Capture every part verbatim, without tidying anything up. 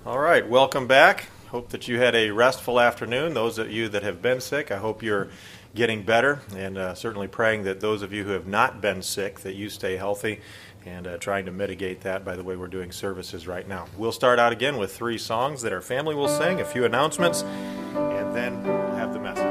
All right, welcome back. Hope that you had a restful afternoon. Those of you that have been sick, I hope you're getting better, and uh, certainly praying that those of you who have not been sick, that you stay healthy, and uh, trying to mitigate that by the way we're doing services right now. We'll start out again with three songs that our family will sing, a few announcements, and then we'll have the message.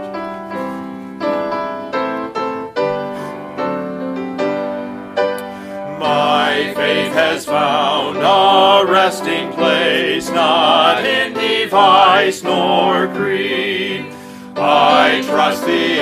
My faith has found a resting place, not in device nor creed. I trust the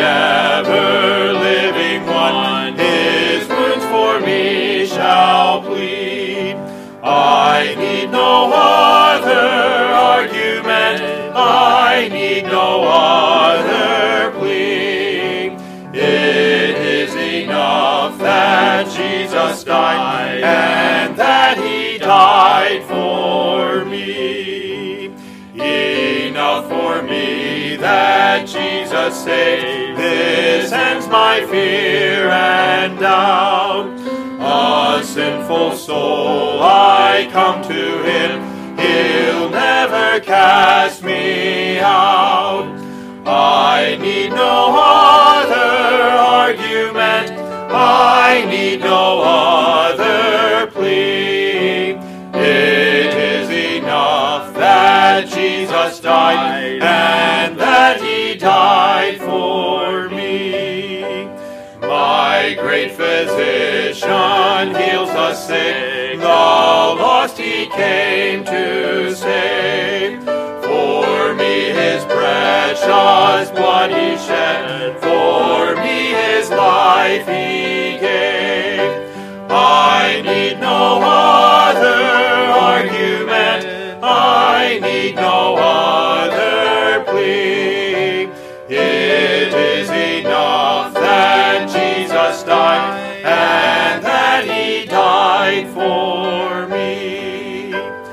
ever-living one, his wounds for me shall plead. I need no other argument, I need no other plea. It is enough that Jesus died, and that he died for me. Enough for me that Jesus saved. This ends my fear and doubt. A sinful soul, I come to him. He'll never cast me out. I need no other argument, I need no other plea. It is enough that Jesus died, and that he died for me. My great physician heals the sick, the lost he came to save. For me his precious blood he shed, for me his life he gave. I need no other argument, I need no other plea. It is enough that Jesus died, and that he died for me.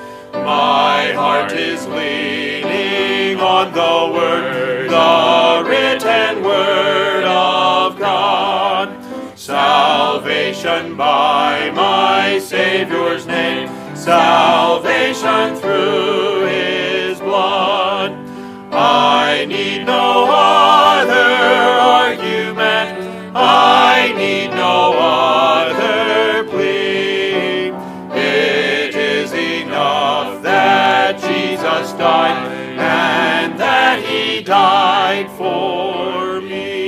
My heart is leaning on the word, the written word of God. Salvation by my Savior's name, salvation through his blood. I need no other argument, I need no other plea. It is enough that Jesus died, and that he died for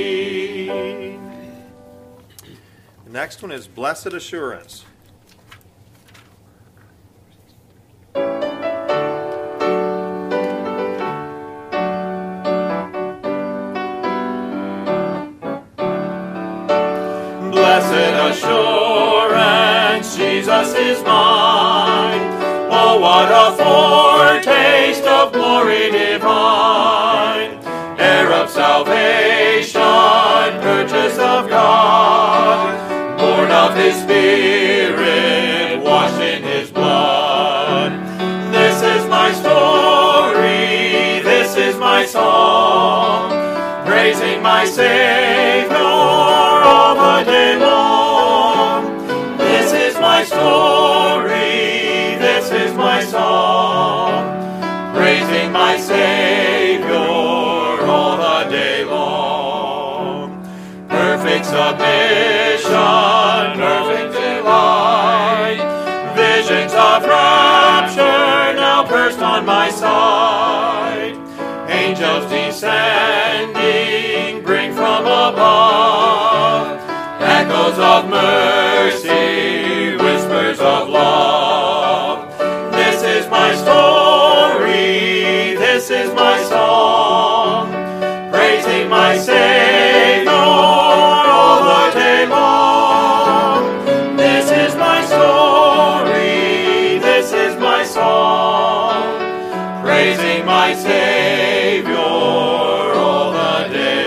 me. The next one is Blessed Assurance. Blessed assurance, Jesus is mine. Oh, what a foretaste of glory divine. Heir of salvation, purchase of God. Born of his Spirit, washed in his blood. This is my story, this is my song, praising my Savior all the day long. This is my story, this is my song, praising my Savior all the day long. Perfect submission, perfect delight, visions of rapture now burst on my sight. Angels descending bring from above echoes of mercy, whispers of love. This is my story, this is my song, praising my Savior all the day long. This is my story, this is my song, praising my Savior all the day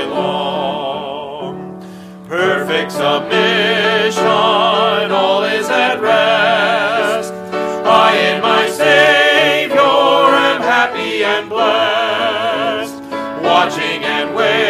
long. Perfect submission, all is at rest. I in my Savior am happy and blessed, watching and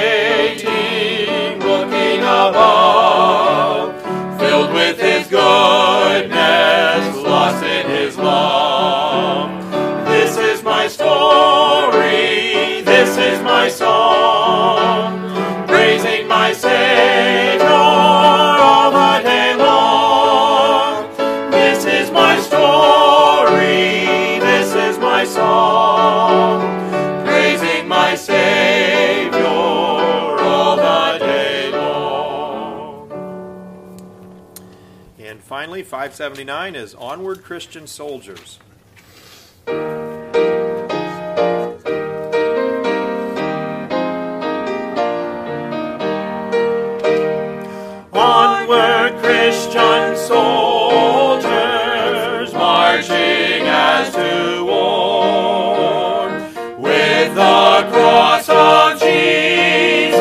waiting, looking above, filled with his goodness, lost in his love. This is my my story, this is my song, praising my Savior all the day long. This is my story, this is my song, praising my Savior all the day long. And finally, five seventy-nine is Onward Christian Soldiers. Onward, Christian soldiers, marching as to war, with the cross of Jesus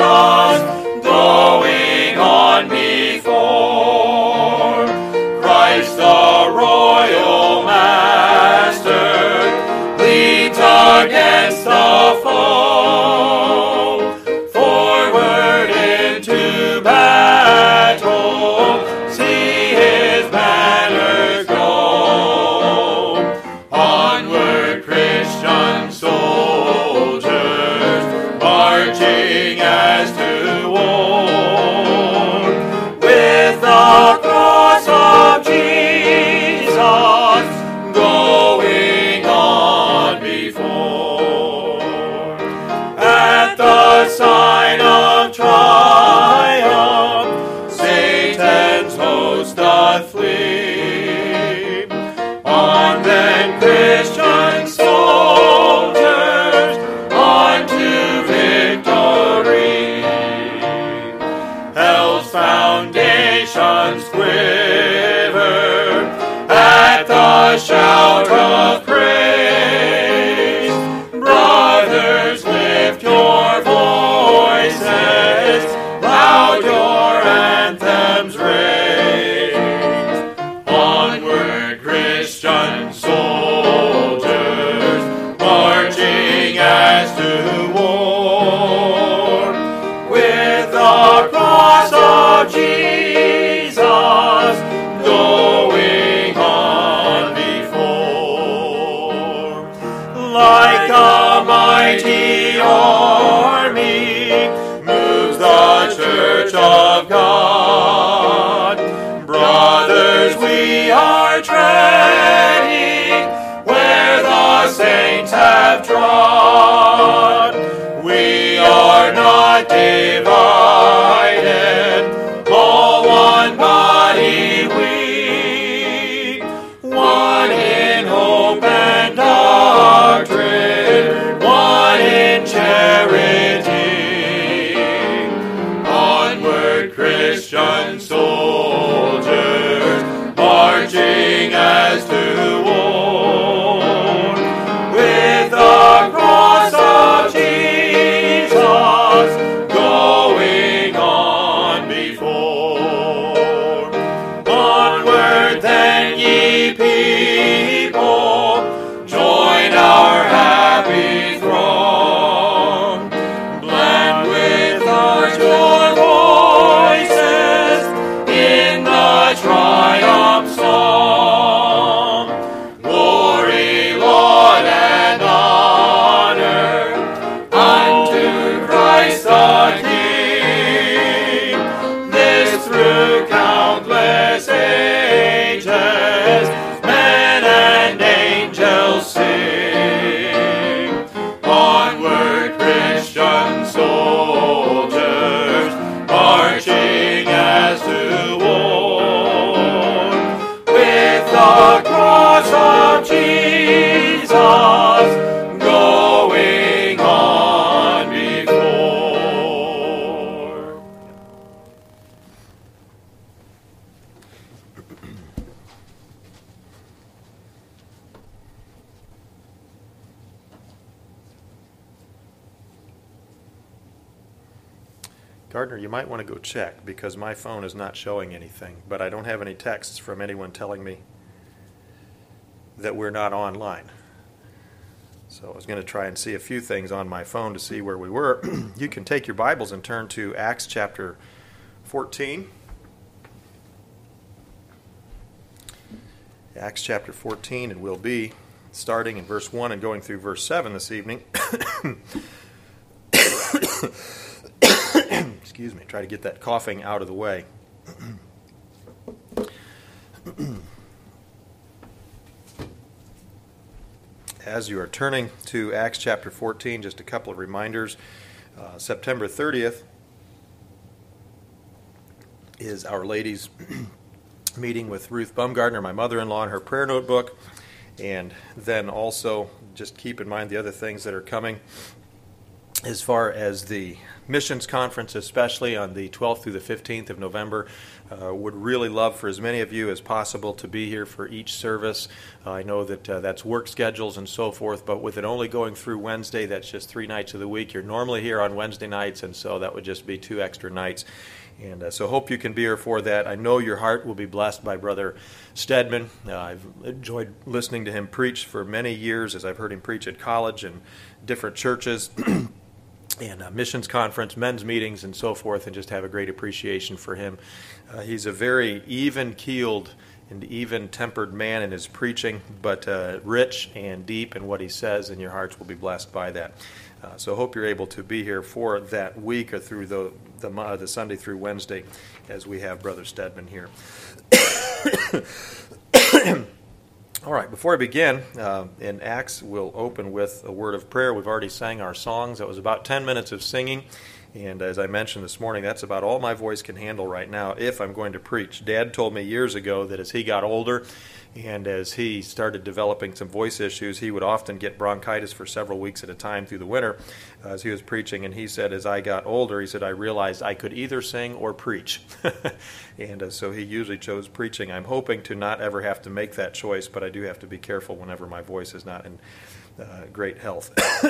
going on before. Christ the royal master leads against the foe, forward into battle, see his banner go. Onward, Christian soldiers, marching as to war, with the cross of Jesus going on before. At the sign of triumph, Satan's host doth flee. On then, Christian soldiers, on to victory. Hell's foundations quiver at the shout of praise. Brothers, lift your voices, loud your anthems raise. Onward, Christian soldiers, marching as to war, with the cross of Jesus going on before. Like a mighty army moves the church of God. Brothers, we are treading where the saints have trod. We are not divided, all one body we, one in hope and doctrine, one in charity. Onward, Christian soldiers, marching as to war, with the cross of Jesus going on before. Onward then, ye people, join our happy throng. Blend with our joy voices in the triumph song. Glory, laud, and honor unto Christ the King. This through countless ages, men and angels sing. Onward, Christian soldiers, marching as to war, with the cross of Jesus going on before. Gardner, you might want to go check because my phone is not showing anything, but I don't have any texts from anyone telling me that we're not online. So I was going to try and see a few things on my phone to see where we were. You can take your Bibles and turn to Acts chapter fourteen. Acts chapter fourteen, and we'll be starting in verse one and going through verse seven this evening. Excuse me, try to get that coughing out of the way. As you are turning to Acts chapter fourteen, just a couple of reminders. Uh, September thirtieth is Our Lady's meeting with Ruth Bumgardner, my mother-in-law, in her prayer notebook. And then also, just keep in mind the other things that are coming as far as the missions conference, especially on the twelfth through the fifteenth of November. Uh, would really love for as many of you as possible to be here for each service. Uh, I know that uh, that's work schedules and so forth, but with it only going through Wednesday, that's just three nights of the week. You're normally here on Wednesday nights, and so that would just be two extra nights. And uh, so hope you can be here for that. I know your heart will be blessed by Brother Stedman. Uh, I've enjoyed listening to him preach for many years, as I've heard him preach at college and different churches. and uh, missions conference, men's meetings, and so forth, and just have a great appreciation for him. Uh, he's a very even-keeled and even-tempered man in his preaching, but uh, rich and deep in what he says, and your hearts will be blessed by that. Uh, so I hope you're able to be here for that week or through the the, uh, the Sunday through Wednesday as we have Brother Stedman here. All right, before I begin, uh, in Acts, we'll open with a word of prayer. We've already sang our songs. That was about ten minutes of singing. And as I mentioned this morning, that's about all my voice can handle right now if I'm going to preach. Dad told me years ago that as he got older and as he started developing some voice issues, he would often get bronchitis for several weeks at a time through the winter uh, as he was preaching. And he said, as I got older, he said, I realized I could either sing or preach. and uh, so he usually chose preaching. I'm hoping to not ever have to make that choice, but I do have to be careful whenever my voice is not in uh, great health.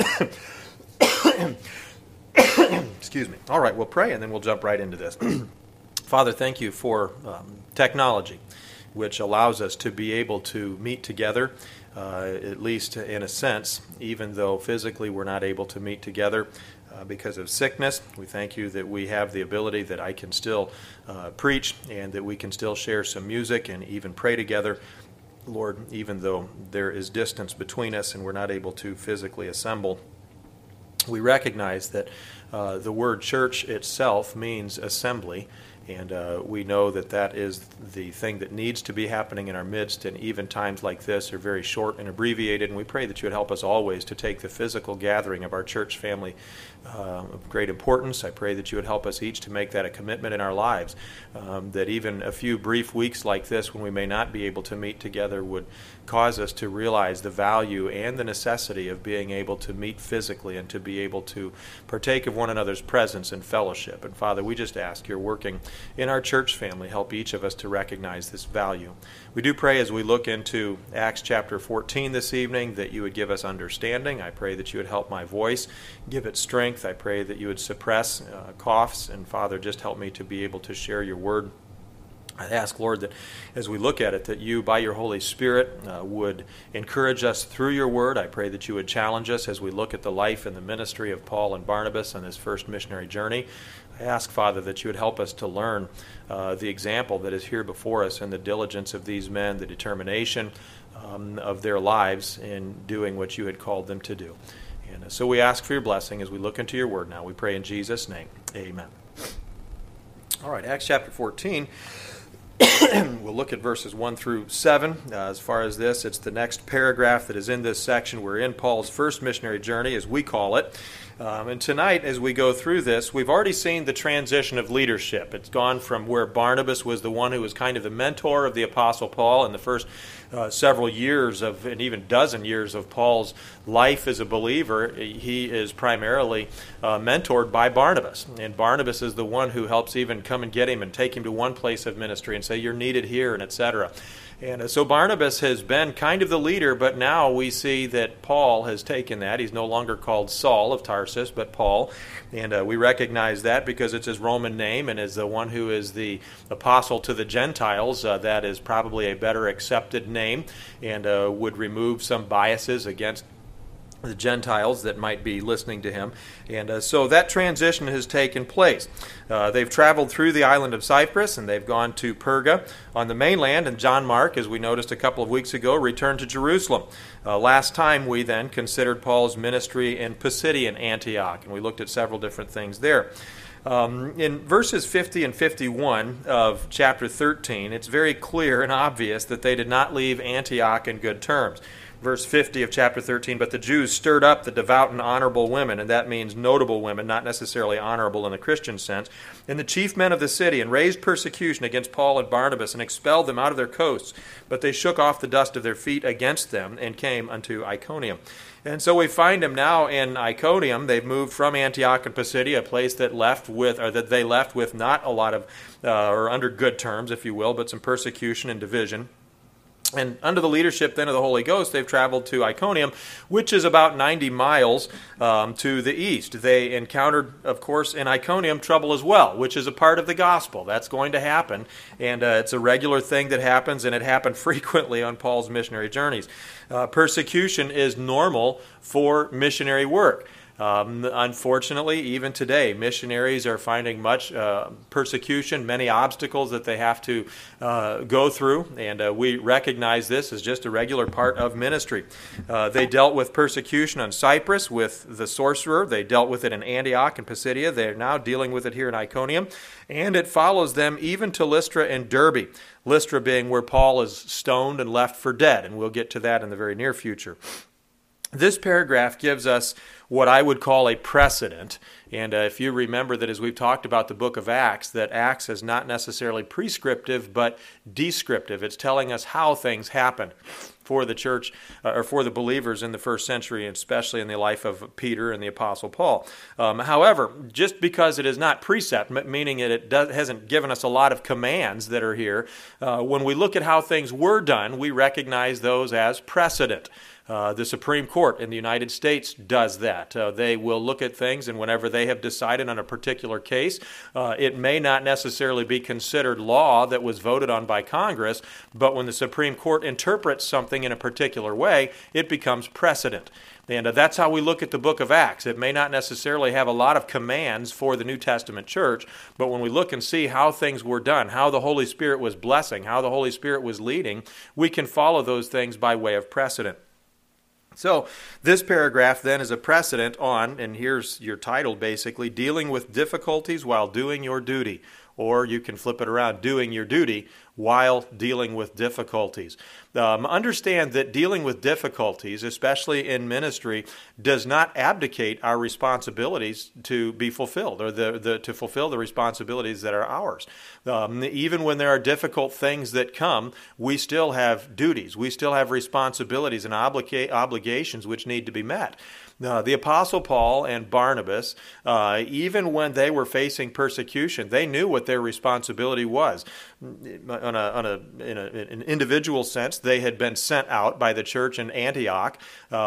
Excuse me. All right, we'll pray and then we'll jump right into this. Father, thank you for um, technology, which allows us to be able to meet together, uh, at least in a sense, even though physically we're not able to meet together uh, because of sickness. We thank you that we have the ability that I can still uh, preach and that we can still share some music and even pray together. Lord, even though there is distance between us and we're not able to physically assemble, we recognize that uh, the word church itself means assembly, and uh, we know that that is the thing that needs to be happening in our midst, and even times like this are very short and abbreviated, and we pray that you would help us always to take the physical gathering of our church family uh, of great importance. I pray that you would help us each to make that a commitment in our lives, um, that even a few brief weeks like this when we may not be able to meet together would cause us to realize the value and the necessity of being able to meet physically and to be able to partake of one another's presence and fellowship. And Father, we just ask you're working in our church family. Help each of us to recognize this value. We do pray as we look into Acts chapter fourteen this evening that you would give us understanding. I pray that you would help my voice, give it strength. I pray that you would suppress uh, coughs. And Father, just help me to be able to share your word. I ask, Lord, that as we look at it, that you, by your Holy Spirit, uh, would encourage us through your word. I pray that you would challenge us as we look at the life and the ministry of Paul and Barnabas on this first missionary journey. I ask, Father, that you would help us to learn uh, the example that is here before us and the diligence of these men, the determination um, of their lives in doing what you had called them to do. And uh, so we ask for your blessing as we look into your word now. We pray in Jesus' name. Amen. All right, Acts chapter fourteen. We'll look at verses one through seven. Uh, as far as this, it's the next paragraph that is in this section. We're in Paul's first missionary journey, as we call it. Um, and tonight, as we go through this, we've already seen the transition of leadership. It's gone from where Barnabas was the one who was kind of the mentor of the Apostle Paul in the first uh, several years of, and even dozen years of Paul's life as a believer. He is primarily uh, mentored by Barnabas. And Barnabas is the one who helps even come and get him and take him to one place of ministry and say, you're needed here, and et cetera. And uh, so Barnabas has been kind of the leader, but now we see that Paul has taken that. He's no longer called Saul of Tarsus, but Paul. And uh, we recognize that because it's his Roman name, and as the one who is the apostle to the Gentiles, uh, that is probably a better accepted name and uh, would remove some biases against the Gentiles that might be listening to him. And uh, so that transition has taken place. Uh, they've traveled through the island of Cyprus, and they've gone to Perga on the mainland, and John Mark, as we noticed a couple of weeks ago, returned to Jerusalem. Uh, last time we then considered Paul's ministry in Pisidian Antioch, and we looked at several different things there. Um, in verses fifty and fifty-one of chapter thirteen, it's very clear and obvious that they did not leave Antioch in good terms. Verse fifty of chapter thirteen, but the Jews stirred up the devout and honorable women, and that means notable women, not necessarily honorable in the Christian sense, and the chief men of the city, and raised persecution against Paul and Barnabas, and expelled them out of their coasts. But they shook off the dust of their feet against them, and came unto Iconium. And so we find them now in Iconium. They've moved from Antioch and Pisidia, a place that left with, or that they left with not a lot of, uh, or under good terms, if you will, but some persecution and division. And under the leadership then of the Holy Ghost, they've traveled to Iconium, which is about ninety miles um, to the east. They encountered, of course, in Iconium trouble as well, which is a part of the gospel. That's going to happen, and uh, it's a regular thing that happens, and it happened frequently on Paul's missionary journeys. Uh, persecution is normal for missionary work. Um, unfortunately, even today, missionaries are finding much uh, persecution, many obstacles that they have to uh, go through, and uh, we recognize this as just a regular part of ministry. Uh, they dealt with persecution on Cyprus with the sorcerer. They dealt with it in Antioch and Pisidia. They are now dealing with it here in Iconium, and it follows them even to Lystra and Derbe. Lystra being where Paul is stoned and left for dead, and we'll get to that in the very near future. This paragraph gives us what I would call a precedent. And uh, if you remember that as we've talked about the book of Acts, that Acts is not necessarily prescriptive, but descriptive. It's telling us how things happen for the church, uh, or for the believers in the first century, and especially in the life of Peter and the Apostle Paul. Um, however, just because it is not precept, meaning it, it does, hasn't given us a lot of commands that are here, uh, when we look at how things were done, we recognize those as precedent. Uh, the Supreme Court in the United States does that. Uh, they will look at things, and whenever they have decided on a particular case, uh, it may not necessarily be considered law that was voted on by Congress, but when the Supreme Court interprets something in a particular way, it becomes precedent. And uh, that's how we look at the book of Acts. It may not necessarily have a lot of commands for the New Testament church, but when we look and see how things were done, how the Holy Spirit was blessing, how the Holy Spirit was leading, we can follow those things by way of precedent. So this paragraph then is a precedent on, and here's your title basically, dealing with difficulties while doing your duty. Or you can flip it around, doing your duty while dealing with difficulties. Um, understand that dealing with difficulties, especially in ministry, does not abdicate our responsibilities to be fulfilled, or the, the to fulfill the responsibilities that are ours. Um, even when there are difficult things that come, we still have duties. We still have responsibilities and obliga- obligations which need to be met. Uh, the Apostle Paul and Barnabas, uh, even when they were facing persecution, they knew what their responsibility was. On a, on a, in, a, in an individual sense, they had been sent out by the church in Antioch.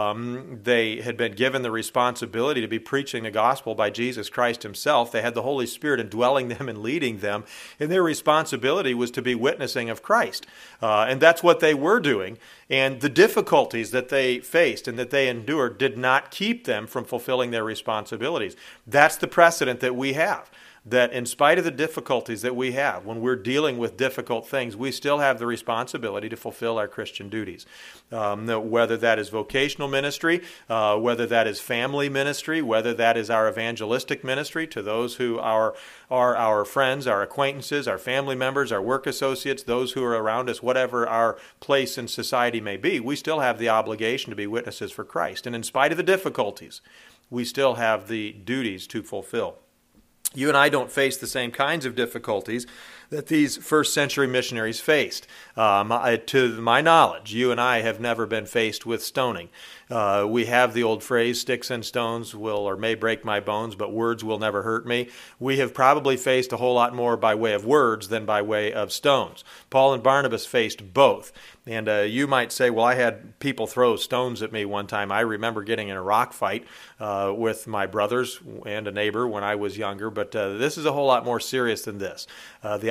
Um, they had been given the responsibility to be preaching the gospel by Jesus Christ himself. They had the Holy Spirit indwelling them and leading them, and their responsibility was to be witnessing of Christ. Uh, and that's what they were doing. And the difficulties that they faced and that they endured did not keep them from fulfilling their responsibilities. That's the precedent that we have. That in spite of the difficulties that we have, when we're dealing with difficult things, we still have the responsibility to fulfill our Christian duties. Um, whether that is vocational ministry, uh, whether that is family ministry, whether that is our evangelistic ministry to those who are, are our friends, our acquaintances, our family members, our work associates, those who are around us, whatever our place in society may be, we still have the obligation to be witnesses for Christ. And in spite of the difficulties, we still have the duties to fulfill. You and I don't face the same kinds of difficulties that these first century missionaries faced. Um, I, to my knowledge, you and I have never been faced with stoning. Uh, we have the old phrase, sticks and stones will or may break my bones, but words will never hurt me. We have probably faced a whole lot more by way of words than by way of stones. Paul and Barnabas faced both. And uh, you might say, well, I had people throw stones at me one time. I remember getting in a rock fight uh, with my brothers and a neighbor when I was younger, but uh, this is a whole lot more serious than this. Uh, the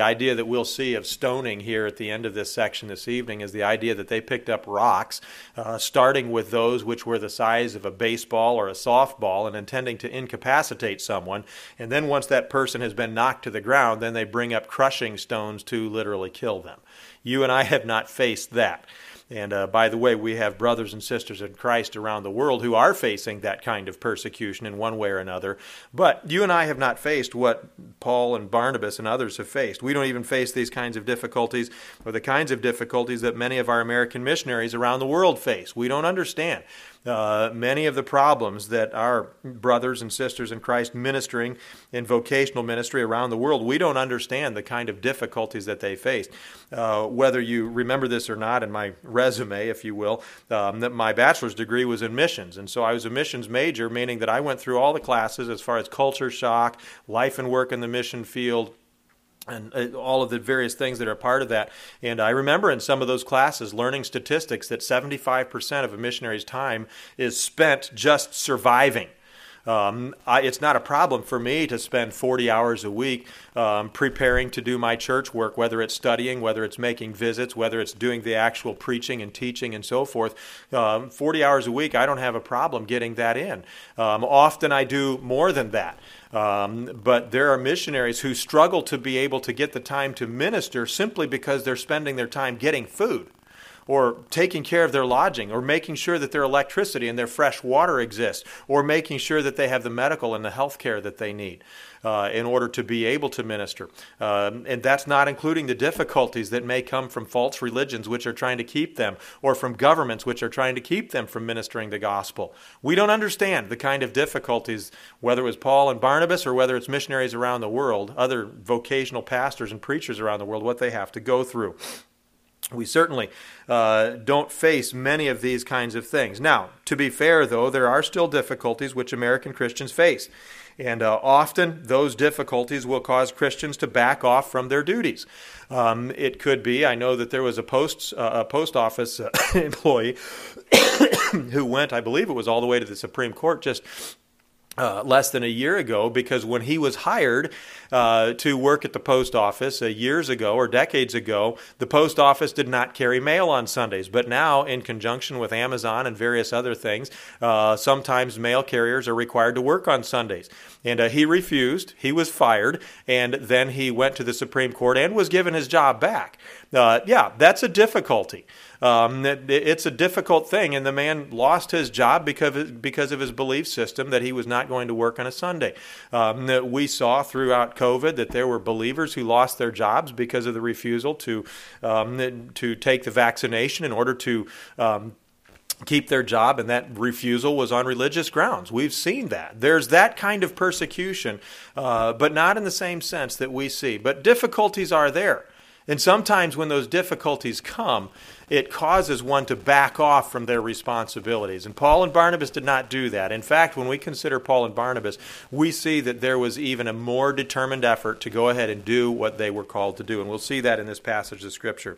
idea that we'll see of stoning here at the end of this section this evening is the idea that they picked up rocks, uh, starting with those which were the size of a baseball or a softball and intending to incapacitate someone. And then once that person has been knocked to the ground, then they bring up crushing stones to literally kill them. You and I have not faced that. And uh, by the way, we have brothers and sisters in Christ around the world who are facing that kind of persecution in one way or another. But you and I have not faced what Paul and Barnabas and others have faced. We don't even face these kinds of difficulties or the kinds of difficulties that many of our American missionaries around the world face. We don't understand uh, many of the problems that our brothers and sisters in Christ ministering in vocational ministry around the world. We don't understand the kind of difficulties that they faced. Uh, whether you remember this or not, in my resume, if you will, um, that my bachelor's degree was in missions. And so I was a missions major, meaning that I went through all the classes as far as culture shock, life and work in the mission field, and all of the various things that are part of that. And I remember in some of those classes learning statistics that seventy-five percent of a missionary's time is spent just surviving. Um, I, it's not a problem for me to spend forty hours a week um, preparing to do my church work, whether it's studying, whether it's making visits, whether it's doing the actual preaching and teaching and so forth. Um, forty hours a week, I don't have a problem getting that in. Um, often I do more than that. Um, but there are missionaries who struggle to be able to get the time to minister simply because they're spending their time getting food, or taking care of their lodging, or making sure that their electricity and their fresh water exists, or making sure that they have the medical and the health care that they need uh, in order to be able to minister. Um, and that's not including the difficulties that may come from false religions which are trying to keep them, or from governments which are trying to keep them from ministering the gospel. We don't understand the kind of difficulties, whether it was Paul and Barnabas or whether it's missionaries around the world, other vocational pastors and preachers around the world, what they have to go through. We certainly uh, don't face many of these kinds of things. Now, to be fair, though, there are still difficulties which American Christians face. And uh, often those difficulties will cause Christians to back off from their duties. Um, it could be, I know that there was a post, uh, a post office uh, employee who went, I believe it was all the way to the Supreme Court just Uh, less than a year ago, because when he was hired uh, to work at the post office uh, years ago or decades ago, the post office did not carry mail on Sundays. But now, in conjunction with Amazon and various other things, uh, sometimes mail carriers are required to work on Sundays. And uh, he refused. He was fired. And then he went to the Supreme Court and was given his job back. Uh, yeah, that's a difficulty. Um, it's a difficult thing, and the man lost his job because because of his belief system that he was not going to work on a Sunday. Um, we saw throughout COVID that there were believers who lost their jobs because of the refusal to um, to take the vaccination in order to um, keep their job, and that refusal was on religious grounds. We've seen that. There's that kind of persecution, uh, but not in the same sense that we see. But difficulties are there. And sometimes when those difficulties come, it causes one to back off from their responsibilities. And Paul and Barnabas did not do that. In fact, when we consider Paul and Barnabas, we see that there was even a more determined effort to go ahead and do what they were called to do. And we'll see that in this passage of Scripture.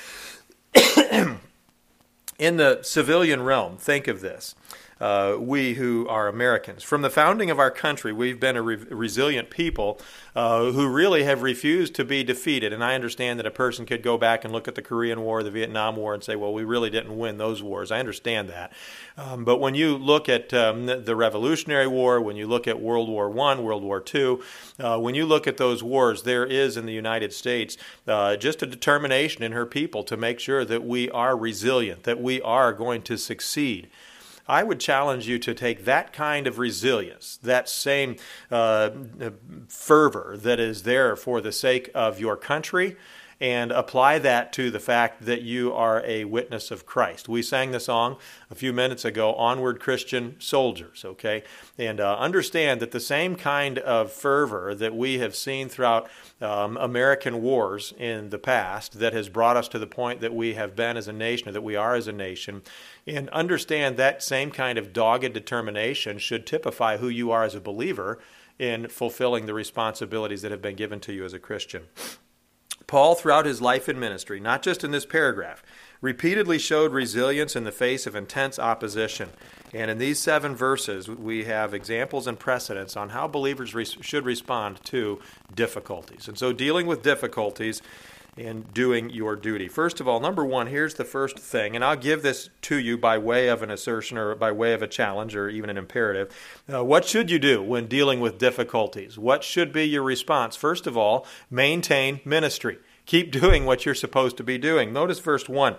In the civilian realm, think of this. Uh, we who are Americans. From the founding of our country, we've been a re- resilient people uh, who really have refused to be defeated. And I understand that a person could go back and look at the Korean War, the Vietnam War, and say, well, we really didn't win those wars. I understand that. Um, but when you look at um, the Revolutionary War, when you look at World War One, World War Two, uh, when you look at those wars, there is in the United States uh, just a determination in her people to make sure that we are resilient, that we are going to succeed. I would challenge you to take that kind of resilience, that same uh, fervor that is there for the sake of your country, and apply that to the fact that you are a witness of Christ. We sang the song a few minutes ago, Onward Christian Soldiers, okay? And uh, understand that the same kind of fervor that we have seen throughout um, American wars in the past that has brought us to the point that we have been as a nation, or that we are as a nation, and understand that same kind of dogged determination should typify who you are as a believer in fulfilling the responsibilities that have been given to you as a Christian. Paul, throughout his life and ministry, not just in this paragraph, repeatedly showed resilience in the face of intense opposition. And in these seven verses, we have examples and precedents on how believers re- should respond to difficulties. And so dealing with difficulties and doing your duty. First of all, number one, here's the first thing, and I'll give this to you by way of an assertion or by way of a challenge or even an imperative. Uh, what should you do when dealing with difficulties? What should be your response? First of all, maintain ministry. Keep doing what you're supposed to be doing. Notice verse one.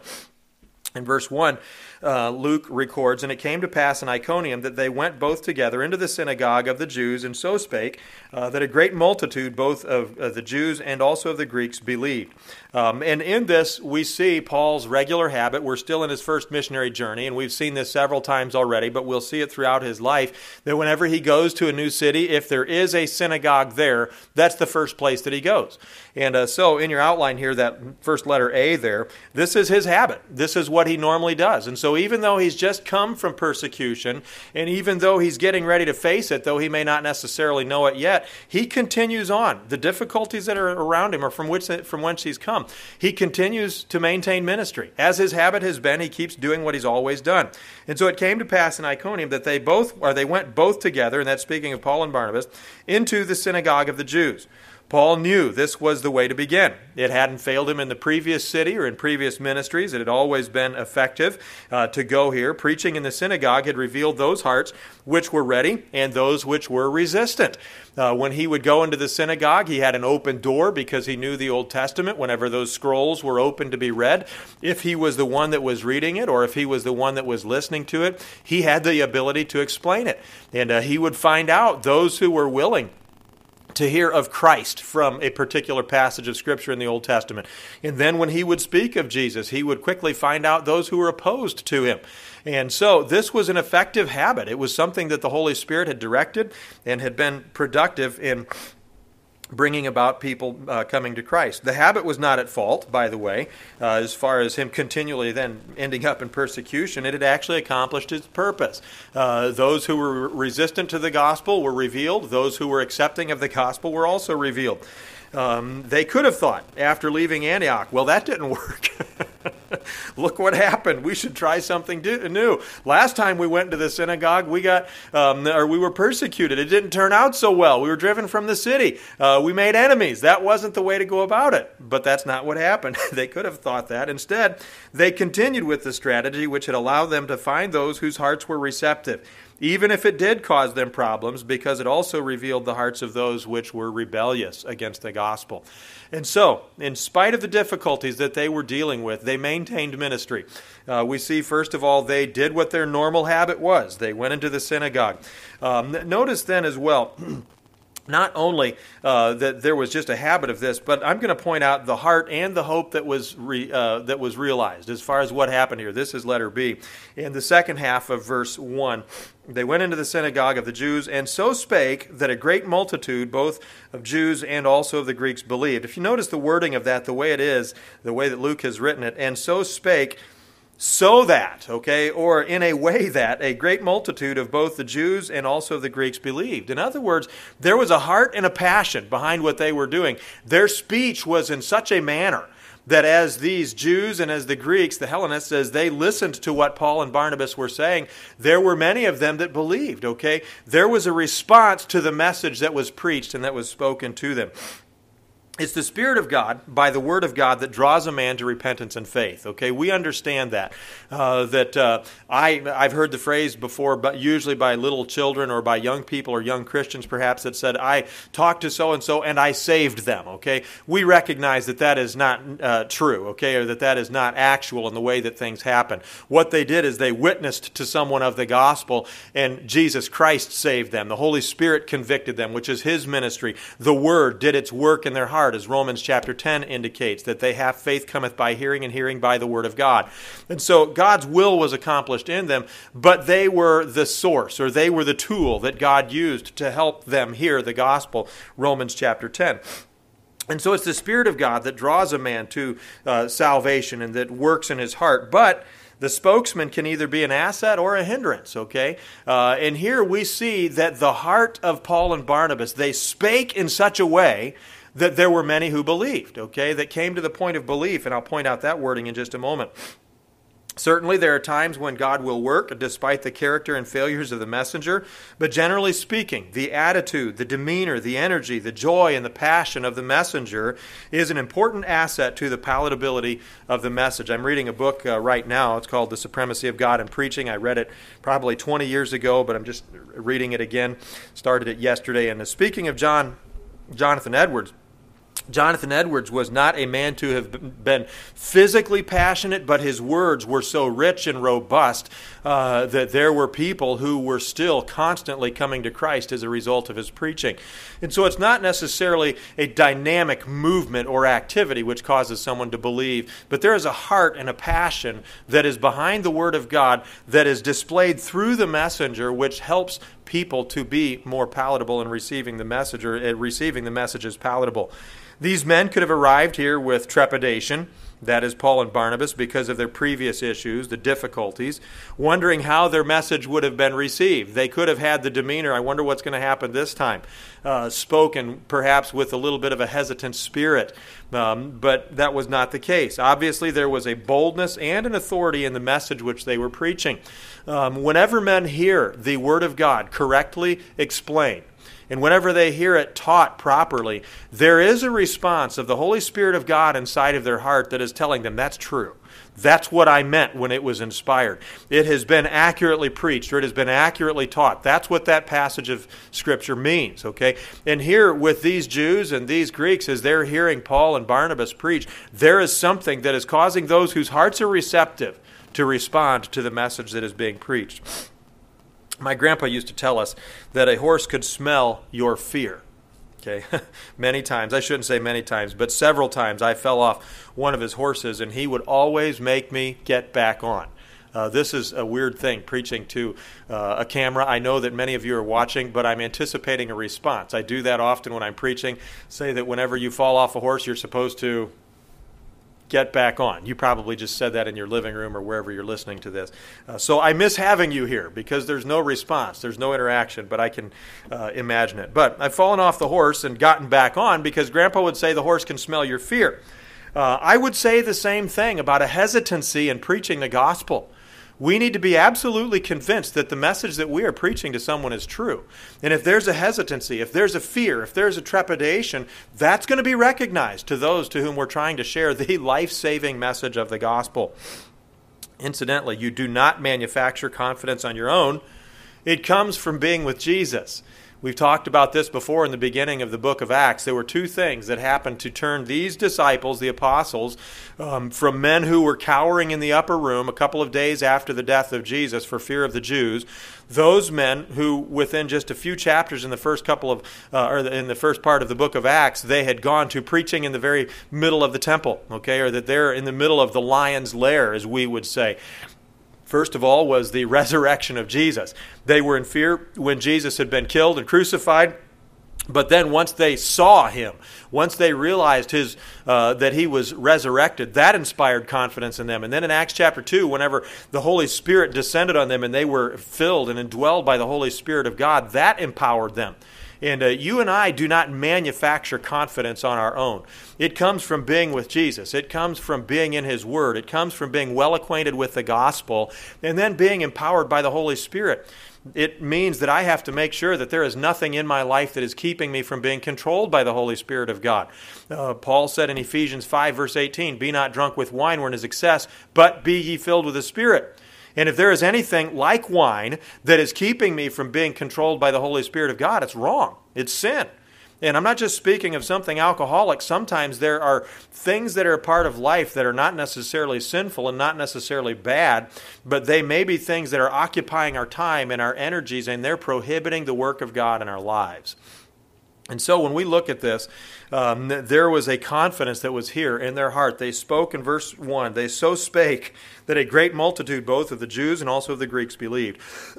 In verse one, uh, Luke records, "And it came to pass in Iconium that they went both together into the synagogue of the Jews, and so spake, uh, that a great multitude both of uh, the Jews and also of the Greeks believed." Um, and in this, we see Paul's regular habit. We're still in his first missionary journey, and we've seen this several times already, but we'll see it throughout his life, that whenever he goes to a new city, if there is a synagogue there, that's the first place that he goes. And uh, so in your outline here, that first letter A there, this is his habit. This is what he normally does. And so even though he's just come from persecution, and even though he's getting ready to face it, though he may not necessarily know it yet, he continues on. The difficulties that are around him are from which from whence he's come. He continues to maintain ministry. As his habit has been, he keeps doing what he's always done. And so it came to pass in Iconium that they both, or they went both together, and that's speaking of Paul and Barnabas, into the synagogue of the Jews. Paul knew this was the way to begin. It hadn't failed him in the previous city or in previous ministries. It had always been effective uh, to go here. Preaching in the synagogue had revealed those hearts which were ready and those which were resistant. Uh, when he would go into the synagogue, he had an open door because he knew the Old Testament. Whenever those scrolls were open to be read, if he was the one that was reading it or if he was the one that was listening to it, he had the ability to explain it. And uh, he would find out those who were willing to hear of Christ from a particular passage of Scripture in the Old Testament. And then when he would speak of Jesus, he would quickly find out those who were opposed to him. And so this was an effective habit. It was something that the Holy Spirit had directed and had been productive in bringing about people uh, coming to Christ. The habit was not at fault, by the way, uh, as far as him continually then ending up in persecution. It had actually accomplished its purpose. Uh, those who were resistant to the gospel were revealed. Those who were accepting of the gospel were also revealed. Um, they could have thought, after leaving Antioch, well, that didn't work. Look what happened. We should try something new. Last time we went to the synagogue, we got, um, or we were persecuted. It didn't turn out so well. We were driven from the city. Uh, we made enemies. That wasn't the way to go about it. But that's not what happened. They could have thought that. Instead, they continued with the strategy which had allowed them to find those whose hearts were receptive, even if it did cause them problems, because it also revealed the hearts of those which were rebellious against the gospel. And so, in spite of the difficulties that they were dealing with, they maintained ministry. Uh, we see, first of all, they did what their normal habit was. They went into the synagogue. Um, notice then as well, not only uh, that there was just a habit of this, but I'm going to point out the heart and the hope that was re, uh, that was realized as far as what happened here. This is letter B. In the second half of verse one, they went into the synagogue of the Jews, and so spake that a great multitude, both of Jews and also of the Greeks, believed. If you notice the wording of that, the way it is, the way that Luke has written it, and so spake, so that, okay, or in a way that a great multitude of both the Jews and also the Greeks believed. In other words, there was a heart and a passion behind what they were doing. Their speech was in such a manner that as these Jews and as the Greeks, the Hellenists, as they listened to what Paul and Barnabas were saying, there were many of them that believed, okay? There was a response to the message that was preached and that was spoken to them. It's the Spirit of God, by the Word of God, that draws a man to repentance and faith. Okay, we understand that. Uh, that uh, I, I've heard the phrase before, but usually by little children or by young people or young Christians perhaps, that said, I talked to so-and-so and I saved them. Okay, we recognize that that is not uh, true, okay, or that that is not actual in the way that things happen. What they did is they witnessed to someone of the gospel, and Jesus Christ saved them. The Holy Spirit convicted them, which is His ministry. The Word did its work in their heart, as Romans chapter ten indicates, that they have faith cometh by hearing, and hearing by the word of God. And so God's will was accomplished in them, but they were the source, or they were the tool that God used to help them hear the gospel, Romans chapter ten. And so it's the Spirit of God that draws a man to uh, salvation and that works in his heart, but the spokesman can either be an asset or a hindrance, okay? Uh, and here we see that the heart of Paul and Barnabas, they spake in such a way that there were many who believed, okay, that came to the point of belief, and I'll point out that wording in just a moment. Certainly, there are times when God will work despite the character and failures of the messenger, but generally speaking, the attitude, the demeanor, the energy, the joy, and the passion of the messenger is an important asset to the palatability of the message. I'm reading a book uh, right now. It's called The Supremacy of God in Preaching. I read it probably twenty years ago, but I'm just reading it again. Started it yesterday. And speaking of John, Jonathan Edwards, Jonathan Edwards was not a man to have been physically passionate, but his words were so rich and robust uh, that there were people who were still constantly coming to Christ as a result of his preaching. And so it's not necessarily a dynamic movement or activity which causes someone to believe, but there is a heart and a passion that is behind the Word of God that is displayed through the messenger, which helps people to be more palatable in receiving the message, or uh, receiving the message as palatable. These men could have arrived here with trepidation, that is Paul and Barnabas, because of their previous issues, the difficulties, wondering how their message would have been received. They could have had the demeanor, I wonder what's going to happen this time, uh, spoken perhaps with a little bit of a hesitant spirit, um, but that was not the case. Obviously, there was a boldness and an authority in the message which they were preaching. Um, whenever men hear the Word of God correctly explained, and whenever they hear it taught properly, there is a response of the Holy Spirit of God inside of their heart that is telling them, that's true. That's what I meant when it was inspired. It has been accurately preached, or it has been accurately taught. That's what that passage of Scripture means, okay? And here with these Jews and these Greeks, as they're hearing Paul and Barnabas preach, there is something that is causing those whose hearts are receptive to respond to the message that is being preached. My grandpa used to tell us that a horse could smell your fear. Okay, many times, I shouldn't say many times, but several times I fell off one of his horses, and he would always make me get back on. Uh, this is a weird thing, preaching to uh, a camera. I know that many of you are watching, but I'm anticipating a response. I do that often when I'm preaching, say that whenever you fall off a horse, you're supposed to get back on. You probably just said that in your living room or wherever you're listening to this. Uh, so I miss having you here because there's no response. There's no interaction, but I can uh, imagine it. But I've fallen off the horse and gotten back on because Grandpa would say the horse can smell your fear. Uh, I would say the same thing about a hesitancy in preaching the gospel. We need to be absolutely convinced that the message that we are preaching to someone is true. And if there's a hesitancy, if there's a fear, if there's a trepidation, that's going to be recognized to those to whom we're trying to share the life-saving message of the gospel. Incidentally, you do not manufacture confidence on your own. It comes from being with Jesus. We've talked about this before in the beginning of the book of Acts. There were two things that happened to turn these disciples, the apostles, um, from men who were cowering in the upper room a couple of days after the death of Jesus for fear of the Jews. Those men who, within just a few chapters in the first couple of, uh, or in the first part of the book of Acts, they had gone to preaching in the very middle of the temple, okay, or that they're in the middle of the lion's lair, as we would say. First of all was the resurrection of Jesus. They were in fear when Jesus had been killed and crucified. But then once they saw him, once they realized his uh, that he was resurrected, that inspired confidence in them. And then in Acts chapter two, whenever the Holy Spirit descended on them and they were filled and indwelled by the Holy Spirit of God, that empowered them. And uh, you and I do not manufacture confidence on our own. It comes from being with Jesus. It comes from being in His Word. It comes from being well acquainted with the gospel and then being empowered by the Holy Spirit. It means that I have to make sure that there is nothing in my life that is keeping me from being controlled by the Holy Spirit of God. Uh, Paul said in Ephesians five, verse eighteen, "Be not drunk with wine wherein is excess, but be ye filled with the Spirit." And if there is anything like wine that is keeping me from being controlled by the Holy Spirit of God, it's wrong. It's sin. And I'm not just speaking of something alcoholic. Sometimes there are things that are a part of life that are not necessarily sinful and not necessarily bad, but they may be things that are occupying our time and our energies, and they're prohibiting the work of God in our lives. And so when we look at this, um, there was a confidence that was here in their heart. They spoke in verse one, "They so spake that a great multitude, both of the Jews and also of the Greeks, believed."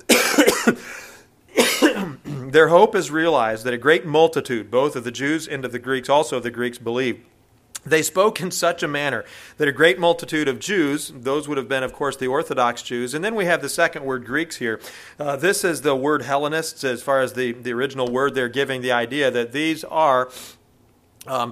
Their hope is realized that a great multitude, both of the Jews and of the Greeks, also of the Greeks, believed. They spoke in such a manner that a great multitude of Jews, those would have been, of course, the Orthodox Jews, and then we have the second word, Greeks, here. Uh, this is the word Hellenists, as far as the, the original word they're giving the idea that these are um,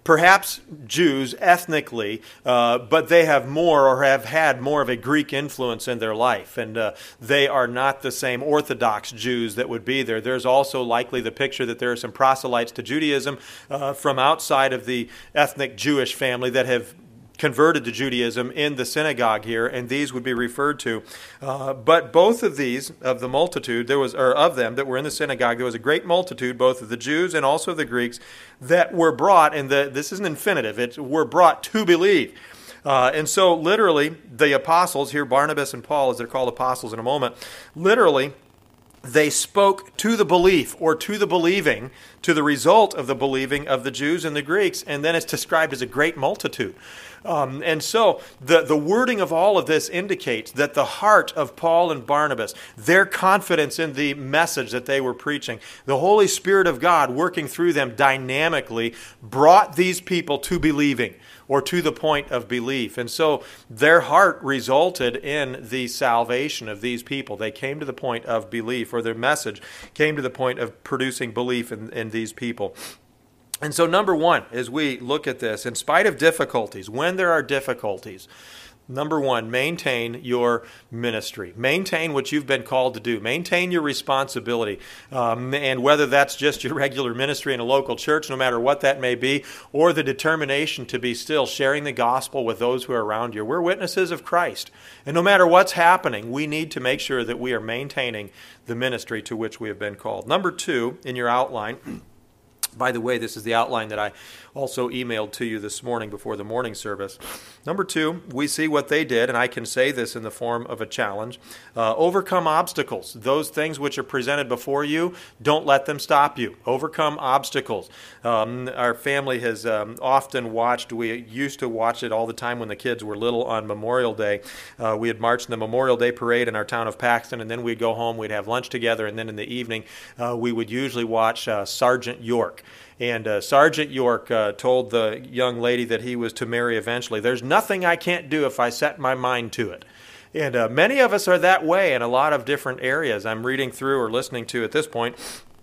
perhaps Jews ethnically, uh, but they have more or have had more of a Greek influence in their life, and uh, they are not the same Orthodox Jews that would be there. There's also likely the picture that there are some proselytes to Judaism uh, from outside of the ethnic Jewish family that have converted to Judaism in the synagogue here, and these would be referred to. Uh, but both of these, of the multitude, there was, or of them that were in the synagogue, there was a great multitude, both of the Jews and also the Greeks, that were brought, and the, this is an infinitive, it were brought to believe. Uh, and so literally, the apostles, here Barnabas and Paul, as they're called apostles in a moment, literally, they spoke to the belief or to the believing, to the result of the believing of the Jews and the Greeks, and then it's described as a great multitude. Um, and so the, the wording of all of this indicates that the heart of Paul and Barnabas, their confidence in the message that they were preaching, the Holy Spirit of God working through them dynamically brought these people to believing, or to the point of belief. And so their heart resulted in the salvation of these people. They came to the point of belief, or their message came to the point of producing belief in, in these people. And so number one, as we look at this, in spite of difficulties, when there are difficulties, number one, maintain your ministry. Maintain what you've been called to do. Maintain your responsibility. Um, and whether that's just your regular ministry in a local church, no matter what that may be, or the determination to be still sharing the gospel with those who are around you. We're witnesses of Christ. And no matter what's happening, we need to make sure that we are maintaining the ministry to which we have been called. Number two, in your outline, by the way, this is the outline that I also emailed to you this morning before the morning service. Number two, we see what they did, and I can say this in the form of a challenge. Uh, overcome obstacles. Those things which are presented before you, don't let them stop you. Overcome obstacles. Um, our family has um, often watched, we used to watch it all the time when the kids were little on Memorial Day. Uh, we had marched in the Memorial Day parade in our town of Paxton, and then we'd go home, we'd have lunch together, and then in the evening uh, we would usually watch uh, Sergeant York. And uh, Sergeant York uh, told the young lady that he was to marry eventually, "There's nothing I can't do if I set my mind to it." And uh, many of us are that way in a lot of different areas. I'm reading through or listening to, at this point,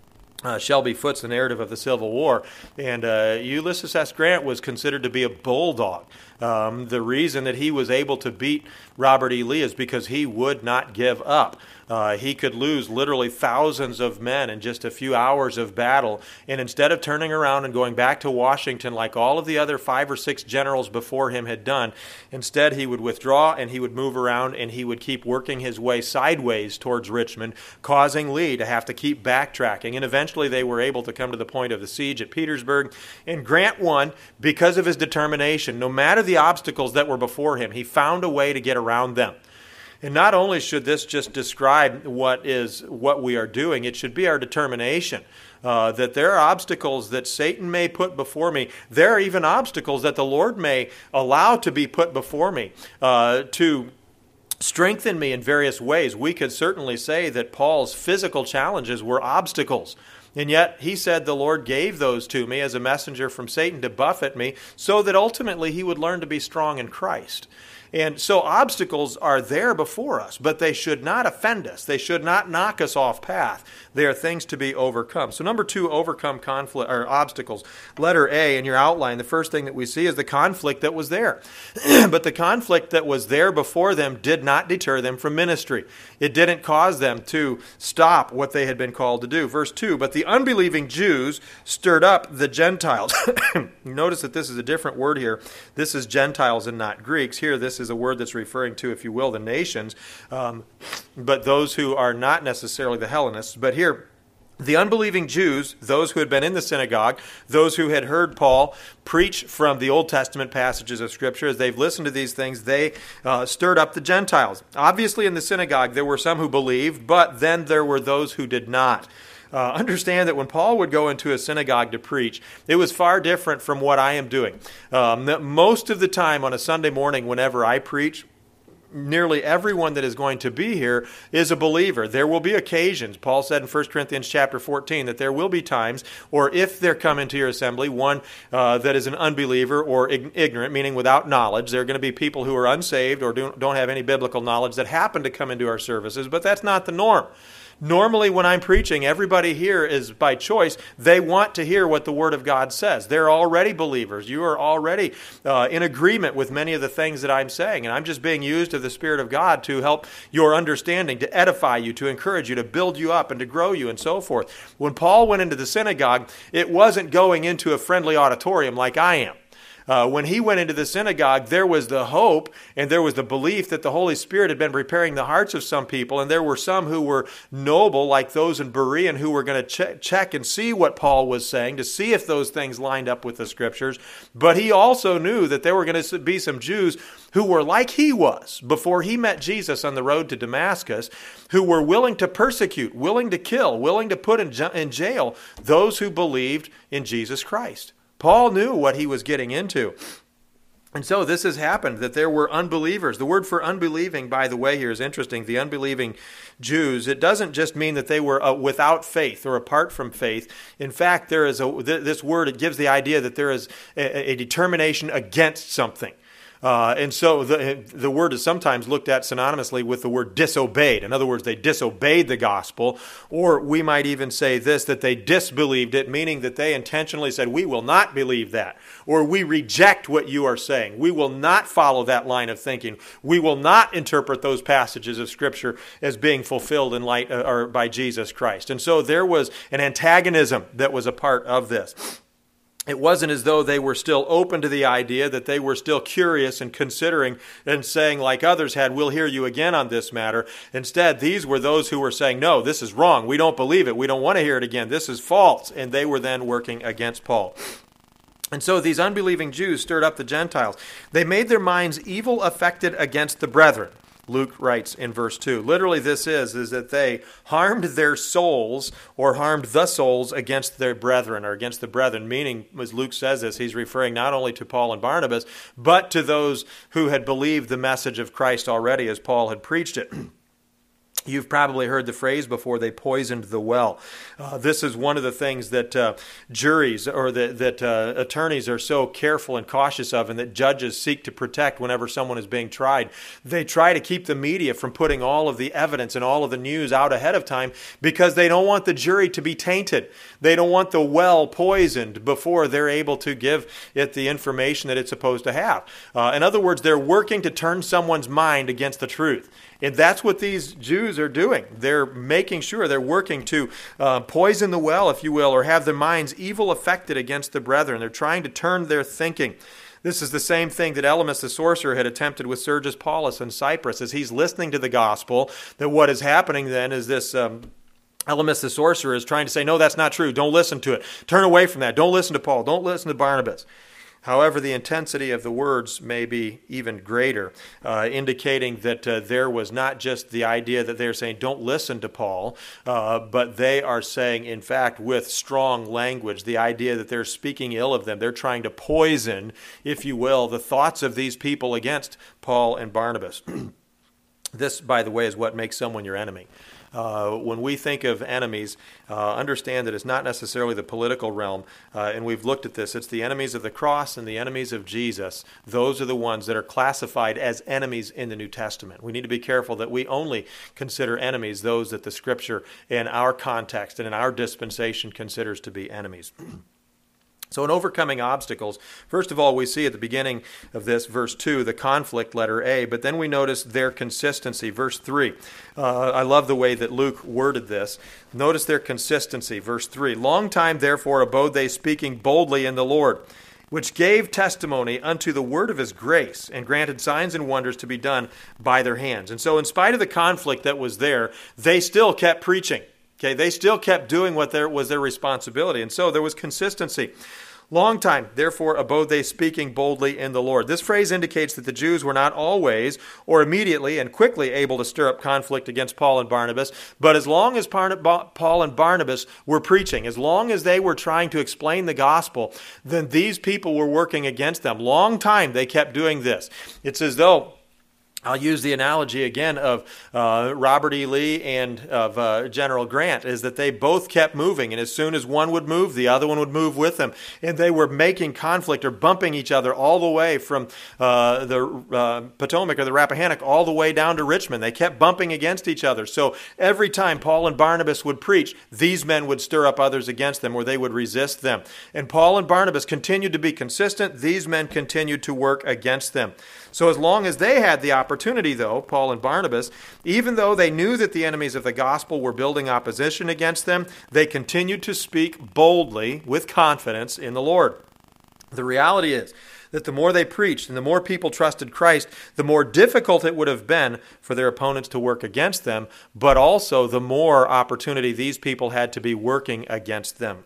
Uh, Shelby Foote's The Narrative of the Civil War, and uh, Ulysses S. Grant was considered to be a bulldog. Um, the reason that he was able to beat Robert E. Lee is because he would not give up. Uh, he could lose literally thousands of men in just a few hours of battle, and instead of turning around and going back to Washington like all of the other five or six generals before him had done, instead he would withdraw and he would move around and he would keep working his way sideways towards Richmond, causing Lee to have to keep backtracking, and eventually they were able to come to the point of the siege at Petersburg, and Grant won because of his determination. No matter the obstacles that were before him, he found a way to get around them. And not only should this just describe what is what we are doing, it should be our determination. Uh, that there are obstacles that Satan may put before me. There are even obstacles that the Lord may allow to be put before me uh, to strengthen me in various ways. We could certainly say that Paul's physical challenges were obstacles. And yet he said the Lord gave those to me as a messenger from Satan to buffet me so that ultimately he would learn to be strong in Christ. And so obstacles are there before us, but they should not offend us. They should not knock us off path. They are things to be overcome. So number two, overcome conflict or obstacles. Letter A in your outline, the first thing that we see is the conflict that was there. But the conflict that was there before them did not deter them from ministry. It didn't cause them to stop what they had been called to do. Verse two, but the unbelieving Jews stirred up the Gentiles. Notice that this is a different word here. This is Gentiles and not Greeks. Here, this is a word that's referring to, if you will, the nations, um, but those who are not necessarily the Hellenists. But here, the unbelieving Jews, those who had been in the synagogue, those who had heard Paul preach from the Old Testament passages of Scripture, as they've listened to these things, they uh, stirred up the Gentiles. Obviously, in the synagogue, there were some who believed, but then there were those who did not. Uh, understand that when Paul would go into a synagogue to preach, it was far different from what I am doing. Um, most of the time on a Sunday morning, whenever I preach, nearly everyone that is going to be here is a believer. There will be occasions, Paul said in First Corinthians chapter fourteen, that there will be times, or if there come into your assembly one uh, that is an unbeliever or ig- ignorant, meaning without knowledge. There are going to be people who are unsaved or don't, don't have any biblical knowledge that happen to come into our services, but that's not the norm. Normally when I'm preaching, everybody here is by choice. They want to hear what the Word of God says. They're already believers. You are already uh, in agreement with many of the things that I'm saying. And I'm just being used of the Spirit of God to help your understanding, to edify you, to encourage you, to build you up, and to grow you, and so forth. When Paul went into the synagogue, it wasn't going into a friendly auditorium like I am. Uh, when he went into the synagogue, there was the hope and there was the belief that the Holy Spirit had been preparing the hearts of some people, and there were some who were noble, like those in Berea, who were going to check, check and see what Paul was saying, to see if those things lined up with the Scriptures. But he also knew that there were going to be some Jews who were like he was before he met Jesus on the road to Damascus, who were willing to persecute, willing to kill, willing to put in, in jail those who believed in Jesus Christ. Paul knew what he was getting into. And so this has happened, that there were unbelievers. The word for unbelieving, by the way, here is interesting. The unbelieving Jews, it doesn't just mean that they were uh, without faith or apart from faith. In fact, there is a, th- this word, it gives the idea that there is a, a determination against something. Uh, and so the the word is sometimes looked at synonymously with the word disobeyed. In other words, they disobeyed the gospel, or we might even say this, that they disbelieved it, meaning that they intentionally said, we will not believe that, or we reject what you are saying. We will not follow that line of thinking. We will not interpret those passages of Scripture as being fulfilled in light uh, or by Jesus Christ. And so there was an antagonism that was a part of this. It wasn't as though they were still open to the idea, that they were still curious and considering and saying, like others had, we'll hear you again on this matter. Instead, these were those who were saying, no, this is wrong. We don't believe it. We don't want to hear it again. This is false. And they were then working against Paul. And so these unbelieving Jews stirred up the Gentiles. They made their minds evil affected against the brethren. Luke writes in verse two. Literally this is, is that they harmed their souls or harmed the souls against their brethren or against the brethren, meaning, as Luke says this, he's referring not only to Paul and Barnabas, but to those who had believed the message of Christ already as Paul had preached it. You've probably heard the phrase before, they poisoned the well. Uh, this is one of the things that uh, juries or the, that uh, attorneys are so careful and cautious of, and that judges seek to protect whenever someone is being tried. They try to keep the media from putting all of the evidence and all of the news out ahead of time because they don't want the jury to be tainted. They don't want the well poisoned before they're able to give it the information that it's supposed to have. Uh, in other words, they're working to turn someone's mind against the truth. And that's what these Jews are doing. They're making sure, they're working to uh, poison the well, if you will, or have their minds evil affected against the brethren. They're trying to turn their thinking. This is the same thing that Elymas the sorcerer had attempted with Sergius Paulus in Cyprus. As he's listening to the gospel, that what is happening then is this... Um, Elymas the sorcerer is trying to say, no, that's not true. Don't listen to it. Turn away from that. Don't listen to Paul. Don't listen to Barnabas. However, the intensity of the words may be even greater, uh, indicating that uh, there was not just the idea that they're saying, don't listen to Paul, uh, but they are saying, in fact, with strong language, the idea that they're speaking ill of them. They're trying to poison, if you will, the thoughts of these people against Paul and Barnabas. This, by the way, is what makes someone your enemy. Uh, when we think of enemies, uh, understand that it's not necessarily the political realm, uh, and we've looked at this. It's the enemies of the cross and the enemies of Jesus. Those are the ones that are classified as enemies in the New Testament. We need to be careful that we only consider enemies those that the Scripture in our context and in our dispensation considers to be enemies. So in overcoming obstacles, first of all, we see at the beginning of this, verse two, the conflict, letter A, but then we notice their consistency, verse three. Uh, I love the way that Luke worded this. Notice their consistency, verse three. Long time, therefore, abode they speaking boldly in the Lord, which gave testimony unto the word of his grace, and granted signs and wonders to be done by their hands. And so in spite of the conflict that was there, they still kept preaching. Okay, they still kept doing what there was their responsibility. And so there was consistency. Long time, therefore, abode they speaking boldly in the Lord. This phrase indicates that the Jews were not always or immediately and quickly able to stir up conflict against Paul and Barnabas, but as long as Paul and Barnabas were preaching, as long as they were trying to explain the gospel, then these people were working against them. Long time they kept doing this. It's as though I'll use the analogy again of uh, Robert E. Lee and of uh, General Grant, is that they both kept moving, and as soon as one would move, the other one would move with them, and they were making conflict or bumping each other all the way from uh, the uh, Potomac or the Rappahannock all the way down to Richmond. They kept bumping against each other. So every time Paul and Barnabas would preach, these men would stir up others against them, or they would resist them. And Paul and Barnabas continued to be consistent. These men continued to work against them. So as long as they had the opportunity, though, Paul and Barnabas, even though they knew that the enemies of the gospel were building opposition against them, they continued to speak boldly with confidence in the Lord. The reality is that the more they preached and the more people trusted Christ, the more difficult it would have been for their opponents to work against them, but also the more opportunity these people had to be working against them.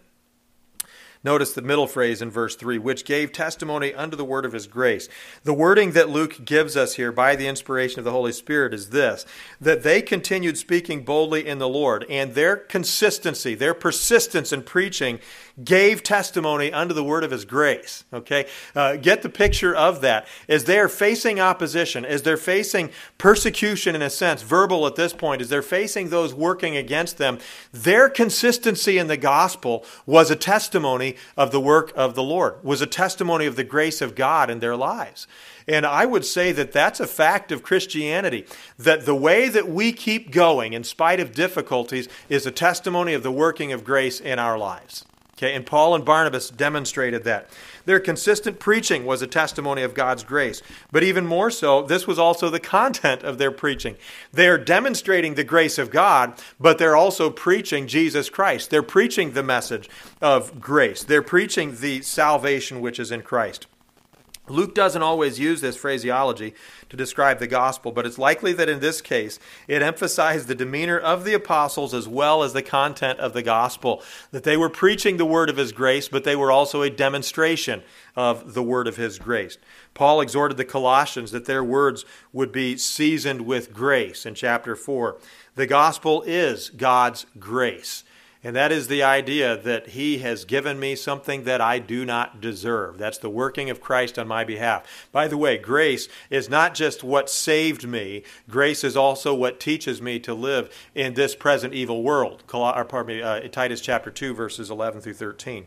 Notice the middle phrase in verse three, which gave testimony unto the word of his grace. The wording that Luke gives us here by the inspiration of the Holy Spirit is this, that they continued speaking boldly in the Lord, and their consistency, their persistence in preaching gave testimony unto the word of his grace. Okay? Uh, get the picture of that. As they are facing opposition, as they're facing persecution in a sense, verbal at this point, as they're facing those working against them, their consistency in the gospel was a testimony of the work of the Lord, was a testimony of the grace of God in their lives. And I would say that that's a fact of Christianity, that the way that we keep going in spite of difficulties is a testimony of the working of grace in our lives. Okay, and Paul and Barnabas demonstrated that. Their consistent preaching was a testimony of God's grace. But even more so, this was also the content of their preaching. They are demonstrating the grace of God, but they're also preaching Jesus Christ. They're preaching the message of grace. They're preaching the salvation which is in Christ. Luke doesn't always use this phraseology to describe the gospel, but it's likely that in this case, it emphasized the demeanor of the apostles as well as the content of the gospel, that they were preaching the word of his grace, but they were also a demonstration of the word of his grace. Paul exhorted the Colossians that their words would be seasoned with grace in chapter four. The gospel is God's grace. And that is the idea that he has given me something that I do not deserve. That's the working of Christ on my behalf. By the way, grace is not just what saved me. Grace is also what teaches me to live in this present evil world. Col- or pardon me, uh, Titus chapter two, verses eleven through thirteen.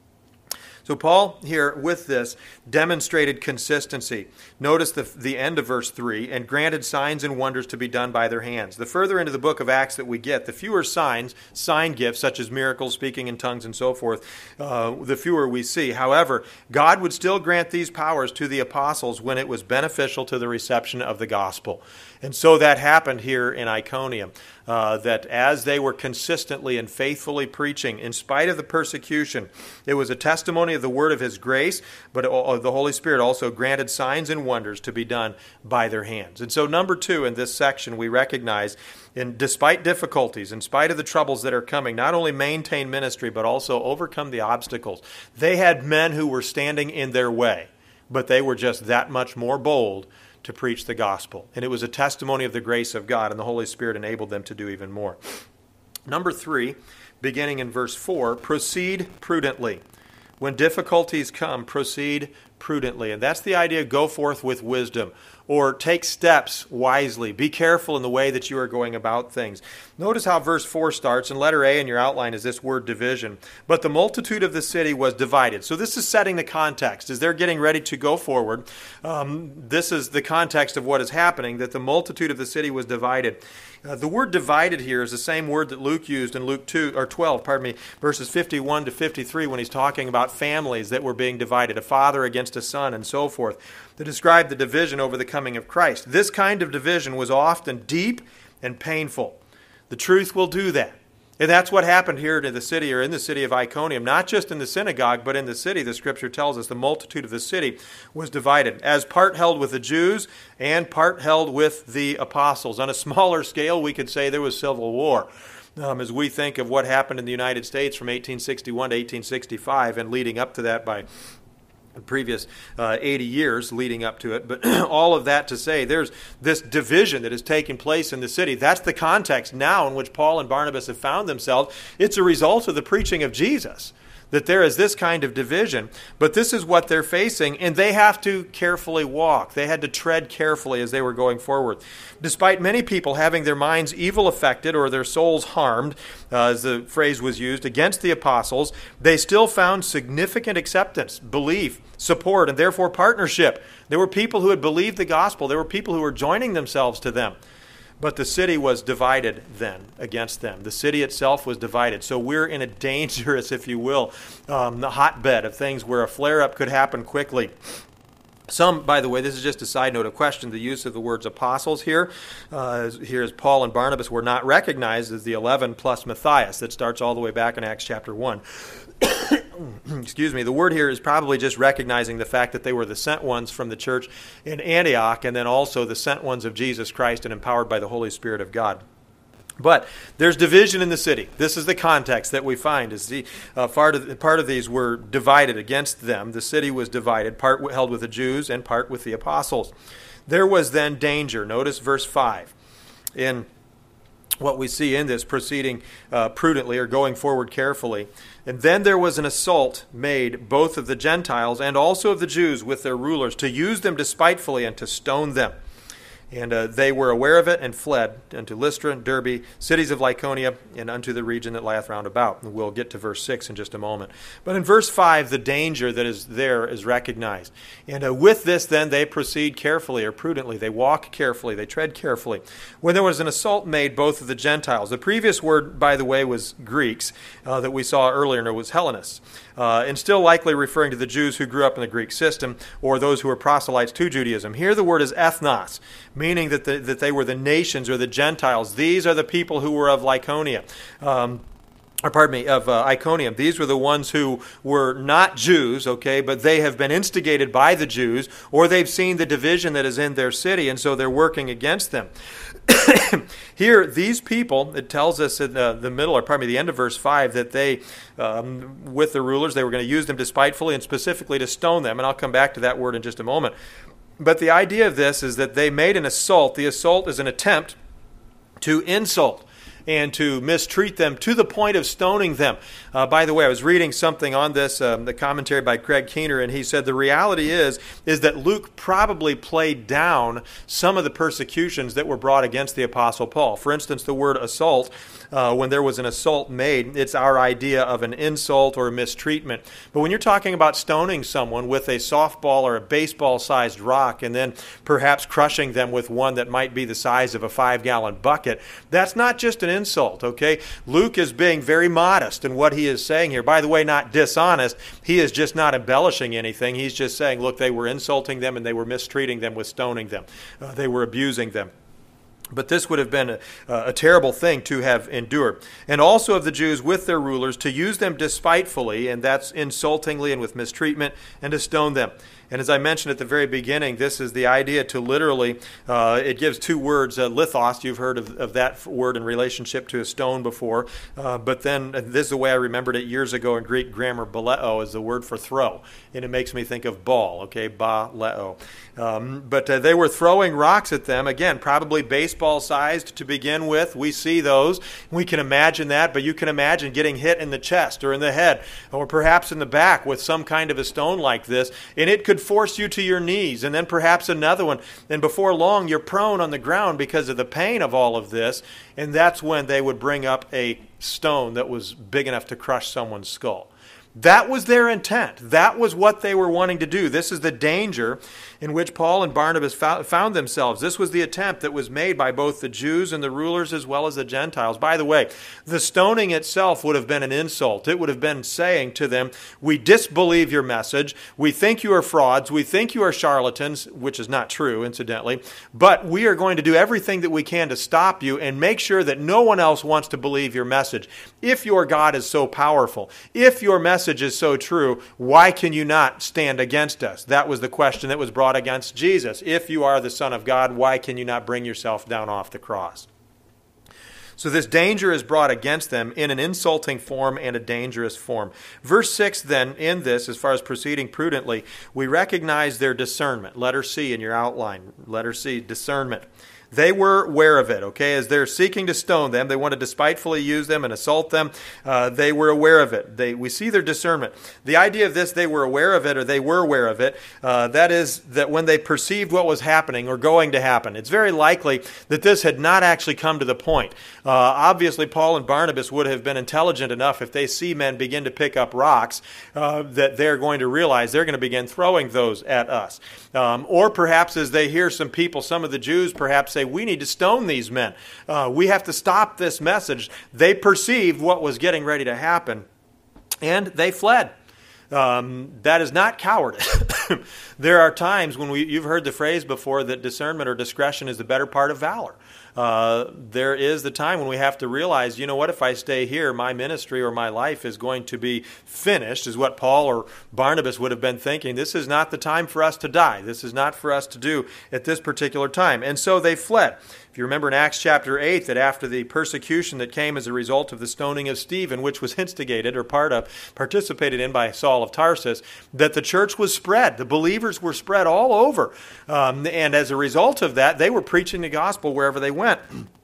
So Paul here with this demonstrated consistency. Notice the, the end of verse three, and granted signs and wonders to be done by their hands. The further into the book of Acts that we get, the fewer signs, sign gifts such as miracles, speaking in tongues and so forth, uh, the fewer we see. However, God would still grant these powers to the apostles when it was beneficial to the reception of the gospel. And so that happened here in Iconium, uh, that as they were consistently and faithfully preaching, in spite of the persecution, it was a testimony of the word of his grace, but the Holy Spirit also granted signs and wonders to be done by their hands. And so number two in this section, we recognize, and despite difficulties, in spite of the troubles that are coming, not only maintain ministry, but also overcome the obstacles. They had men who were standing in their way, but they were just that much more bold to preach the gospel. And it was a testimony of the grace of God, and the Holy Spirit enabled them to do even more. Number three, beginning in verse four, proceed prudently. When difficulties come, proceed prudently. And that's the idea, go forth with wisdom, or take steps wisely. Be careful in the way that you are going about things. Notice how verse four starts, and letter A in your outline is this word division. But the multitude of the city was divided. So this is setting the context. As they're getting ready to go forward, um, this is the context of what is happening, that the multitude of the city was divided. Uh, the word divided here is the same word that Luke used in Luke two or twelve, pardon me, verses fifty-one to fifty-three, when he's talking about families that were being divided, a father against a son and so forth, to describe the division over the coming of Christ. This kind of division was often deep and painful. The truth will do that. And that's what happened here to the city, or in the city of Iconium. Not just in the synagogue, but in the city, the Scripture tells us the multitude of the city was divided, as part held with the Jews and part held with the apostles. On a smaller scale, we could say there was civil war. Um, as we think of what happened in the United States from eighteen sixty-one to eighteen sixty-five, and leading up to that by the previous uh, eighty years leading up to it. But all of that to say, there's this division that is taking place in the city. That's the context now in which Paul and Barnabas have found themselves. It's a result of the preaching of Jesus. that there is this kind of division, but this is what they're facing, and they have to carefully walk. They had to tread carefully as they were going forward. Despite many people having their minds evil affected or their souls harmed, uh, as the phrase was used, against the apostles, they still found significant acceptance, belief, support, and therefore partnership. There were people who had believed the gospel. There were people who were joining themselves to them. But the city was divided then against them. The city itself was divided. So we're in a dangerous, if you will, um, the hotbed of things where a flare-up could happen quickly. Some, by the way, this is just a side note, a question, the use of the words apostles here. Uh, here is Paul and Barnabas were not recognized as the eleven plus Matthias. That starts all the way back in Acts chapter one. Excuse me. The word here is probably just recognizing the fact that they were the sent ones from the church in Antioch, and then also the sent ones of Jesus Christ and empowered by the Holy Spirit of God. But there's division in the city. This is the context that we find. Is the uh, part of part of these were divided against them. The city was divided, part held with the Jews and part with the apostles. There was then danger. Notice verse five. In what we see in this, proceeding uh, prudently or going forward carefully. And then there was an assault made both of the Gentiles and also of the Jews with their rulers to use them despitefully and to stone them. And uh, they were aware of it and fled unto Lystra, Derbe, cities of Lycaonia, and unto the region that lieth round about. And we'll get to verse six in just a moment. But in verse five, the danger that is there is recognized. And uh, with this, then, they proceed carefully or prudently. They walk carefully. They tread carefully. When there was an assault made, both of the Gentiles. The previous word, by the way, was Greeks uh, that we saw earlier, and it was Hellenists. Uh, and still likely referring to the Jews who grew up in the Greek system or those who were proselytes to Judaism. Here the word is ethnos, meaning that, the, that they were the nations or the Gentiles. These are the people who were of Lycaonia. Um, or pardon me, of uh, Iconium. These were the ones who were not Jews, okay, but they have been instigated by the Jews, or they've seen the division that is in their city, and so they're working against them. Here, these people, it tells us in the, the middle, or pardon me, the end of verse five, that they, um, with the rulers, they were going to use them despitefully and specifically to stone them, and I'll come back to that word in just a moment. But the idea of this is that they made an assault. The assault is an attempt to insult and to mistreat them to the point of stoning them. Uh, by the way, I was reading something on this, um, the commentary by Craig Keener, and he said the reality is, is that Luke probably played down some of the persecutions that were brought against the Apostle Paul. For instance, the word assault, uh, when there was an assault made, it's our idea of an insult or mistreatment. But when you're talking about stoning someone with a softball or a baseball-sized rock and then perhaps crushing them with one that might be the size of a five-gallon bucket, that's not just an insult, okay? Luke is being very modest in what he is saying here. By the way, not dishonest. He is just not embellishing anything. He's just saying, look, they were insulting them and they were mistreating them with stoning them. Uh, they were abusing them. But this would have been a, a terrible thing to have endured. And also of the Jews with their rulers to use them despitefully, and that's insultingly and with mistreatment, and to stone them. And as I mentioned at the very beginning, this is the idea to literally, uh, it gives two words, uh, lithos, you've heard of, of that word in relationship to a stone before, uh, but then uh, this is the way I remembered it years ago in Greek grammar, baleo is the word for throw, and it makes me think of ball, okay, baleo. Um, but uh, they were throwing rocks at them, again, probably baseball-sized to begin with. We see those. We can imagine that, but you can imagine getting hit in the chest or in the head or perhaps in the back with some kind of a stone like this, and it could force you to your knees, and then perhaps another one. And before long, you're prone on the ground because of the pain of all of this, and that's when they would bring up a stone that was big enough to crush someone's skull. That was their intent. That was what they were wanting to do. This is the danger in which Paul and Barnabas found themselves. This was the attempt that was made by both the Jews and the rulers as well as the Gentiles. By the way, the stoning itself would have been an insult. It would have been saying to them, we disbelieve your message. We think you are frauds. We think you are charlatans, which is not true, incidentally. But we are going to do everything that we can to stop you and make sure that no one else wants to believe your message. If your God is so powerful, if your message is so true, why can you not stand against us? That was the question that was brought against Jesus. If you are the Son of God, why can you not bring yourself down off the cross? So this danger is brought against them in an insulting form and a dangerous form. Verse six then, in this, as far as proceeding prudently, we recognize their discernment. Letter C in your outline. Letter C, discernment. They were aware of it, okay? As they're seeking to stone them, they want to despitefully use them and assault them. Uh, they were aware of it. They, we see their discernment. The idea of this, they were aware of it or they were aware of it, uh, that is that when they perceived what was happening or going to happen, it's very likely that this had not actually come to the point. Uh, obviously, Paul and Barnabas would have been intelligent enough if they see men begin to pick up rocks uh, that they're going to realize they're going to begin throwing those at us. Um, or perhaps as they hear some people, some of the Jews perhaps say, we need to stone these men. Uh, we have to stop this message. They perceived what was getting ready to happen, and they fled. Um, that is not cowardice. There are times when we, you've heard the phrase before that discernment or discretion is the better part of valor. Uh, there is the time when we have to realize, you know what, if I stay here, my ministry or my life is going to be finished, is what Paul or Barnabas would have been thinking. This is not the time for us to die. This is not for us to do at this particular time. And so they fled. If you remember in Acts chapter eight, that after the persecution that came as a result of the stoning of Stephen, which was instigated or part of, participated in by Saul of Tarsus, that the church was spread. The believers were spread all over. Um, and as a result of that, they were preaching the gospel wherever they went.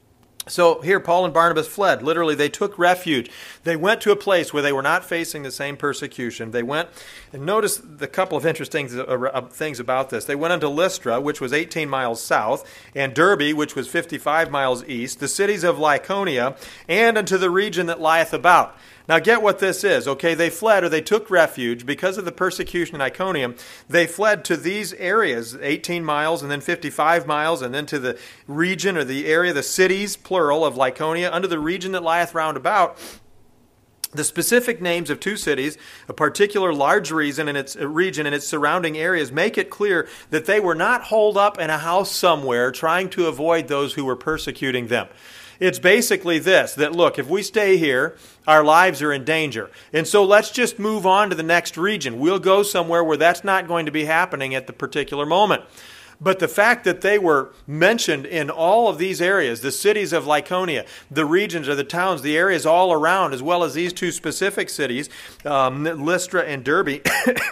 So here, Paul and Barnabas fled. Literally, they took refuge. They went to a place where they were not facing the same persecution. They went, and notice the couple of interesting things about this. They went into Lystra, which was eighteen miles south, and Derbe, which was fifty-five miles east, the cities of Lycaonia, and unto the region that lieth about. Now get what this is, okay? They fled or they took refuge because of the persecution in Iconium. They fled to these areas, eighteen miles and then fifty-five miles, and then to the region or the area, the cities, plural, of Lycaonia, under the region that lieth round about. The specific names of two cities, a particular large region and its region and its surrounding areas, make it clear that they were not holed up in a house somewhere trying to avoid those who were persecuting them. It's basically this, that look, if we stay here, our lives are in danger. And so let's just move on to the next region. We'll go somewhere where that's not going to be happening at the particular moment. But the fact that they were mentioned in all of these areas, the cities of Lycaonia, the regions or the towns, the areas all around, as well as these two specific cities, um, Lystra and Derbe,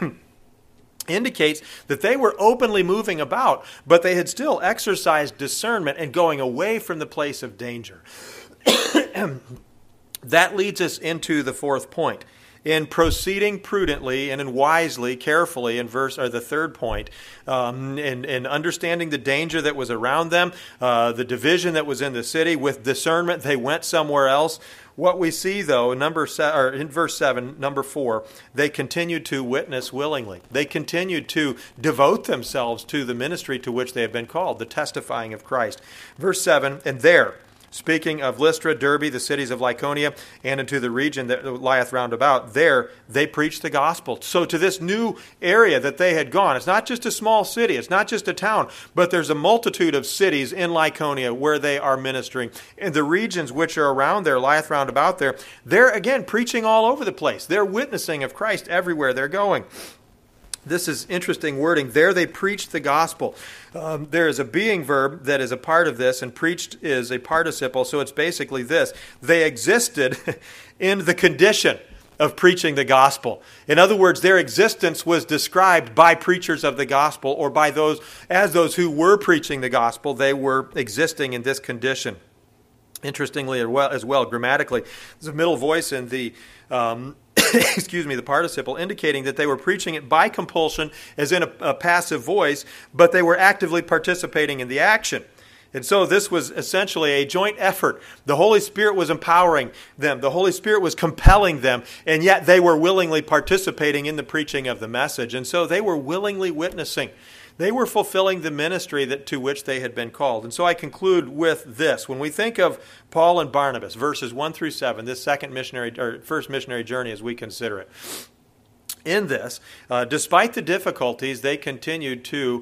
indicates that they were openly moving about, but they had still exercised discernment and going away from the place of danger. That leads us into the fourth point. In proceeding prudently and in wisely, carefully, in verse or the third point, um, in, in understanding the danger that was around them, uh, the division that was in the city, with discernment, they went somewhere else. What we see, though, in, number se- or in verse seven, number four, they continued to witness willingly. They continued to devote themselves to the ministry to which they have been called, the testifying of Christ. Verse seven, and there, speaking of Lystra, Derbe, the cities of Lycaonia, and into the region that lieth round about, there they preached the gospel. So to this new area that they had gone, it's not just a small city, it's not just a town, but there's a multitude of cities in Lycaonia where they are ministering. And the regions which are around there, lieth round about there, they're again preaching all over the place. They're witnessing of Christ everywhere they're going. This is interesting wording. There they preached the gospel. Um, there is a being verb that is a part of this, and preached is a participle, so it's basically this. They existed in the condition of preaching the gospel. In other words, their existence was described by preachers of the gospel, or by those, as those who were preaching the gospel, they were existing in this condition. Interestingly as well, as well grammatically, there's a middle voice in the um, excuse me, the participle, indicating that they were preaching it by compulsion, as in a, a passive voice, but they were actively participating in the action. And so this was essentially a joint effort. The Holy Spirit was empowering them. The Holy Spirit was compelling them, and yet they were willingly participating in the preaching of the message. And so they were willingly witnessing. They were fulfilling the ministry that to which they had been called. And so I conclude with this. When we think of Paul and Barnabas, verses one through seven, this second missionary or first missionary journey as we consider it, in this, uh, despite the difficulties, they continued to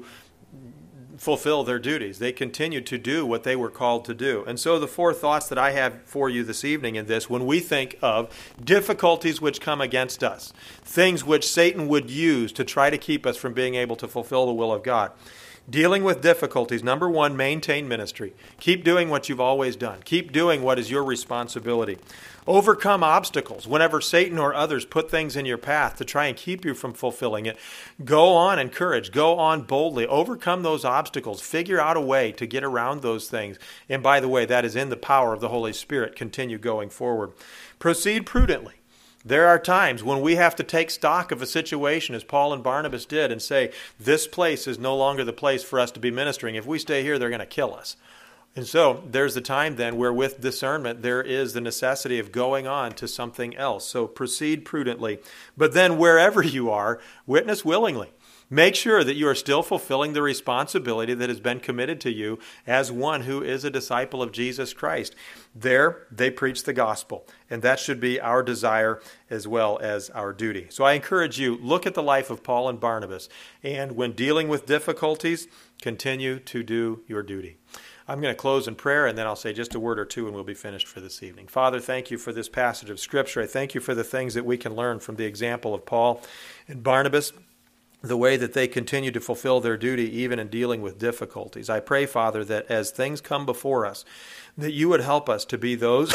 fulfill their duties. They continued to do what they were called to do. And so the four thoughts that I have for you this evening in this, when we think of difficulties which come against us, things which Satan would use to try to keep us from being able to fulfill the will of God. Dealing with difficulties, number one, maintain ministry. Keep doing what you've always done. Keep doing what is your responsibility. Overcome obstacles. Whenever Satan or others put things in your path to try and keep you from fulfilling it, go on in courage. Go on boldly. Overcome those obstacles. Figure out a way to get around those things. And by the way, that is in the power of the Holy Spirit. Continue going forward. Proceed prudently. There are times when we have to take stock of a situation, as Paul and Barnabas did, and say, this place is no longer the place for us to be ministering. If we stay here, they're going to kill us. And so there's the time then where with discernment there is the necessity of going on to something else. So proceed prudently. But then wherever you are, witness willingly. Make sure that you are still fulfilling the responsibility that has been committed to you as one who is a disciple of Jesus Christ. There, they preach the gospel, and that should be our desire as well as our duty. So I encourage you, look at the life of Paul and Barnabas, and when dealing with difficulties, continue to do your duty. I'm going to close in prayer, and then I'll say just a word or two, and we'll be finished for this evening. Father, thank you for this passage of Scripture. I thank you for the things that we can learn from the example of Paul and Barnabas, the way that they continue to fulfill their duty even in dealing with difficulties. I pray, Father, that as things come before us, that you would help us to be those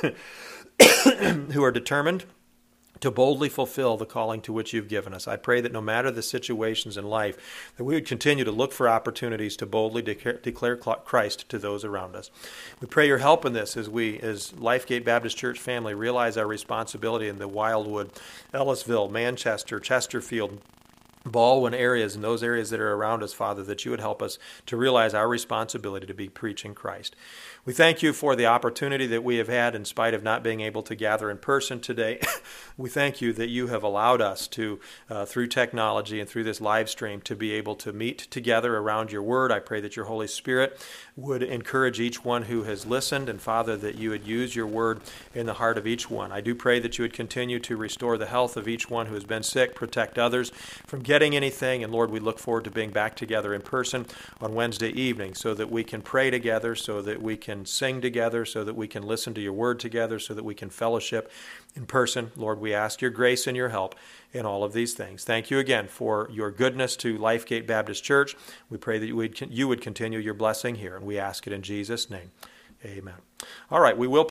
who are determined to boldly fulfill the calling to which you've given us. I pray that no matter the situations in life, that we would continue to look for opportunities to boldly declare Christ to those around us. We pray your help in this as we, as Lifegate Baptist Church family, realize our responsibility in the Wildwood, Ellisville, Manchester, Chesterfield, Baldwin areas and those areas that are around us, Father, that you would help us to realize our responsibility to be preaching Christ. We thank you for the opportunity that we have had in spite of not being able to gather in person today. We thank you that you have allowed us to, uh, through technology and through this live stream, to be able to meet together around your word. I pray that your Holy Spirit would encourage each one who has listened, and Father, that you would use your word in the heart of each one. I do pray that you would continue to restore the health of each one who has been sick, protect others from getting anything, and Lord, we look forward to being back together in person on Wednesday evening so that we can pray together, so that we can sing together, so that we can listen to your word together, so that we can fellowship in person. Lord, we ask your grace and your help in all of these things. Thank you again for your goodness to Lifegate Baptist Church. We pray that you would, you would continue your blessing here, and we ask it in Jesus' name. Amen. All right, we will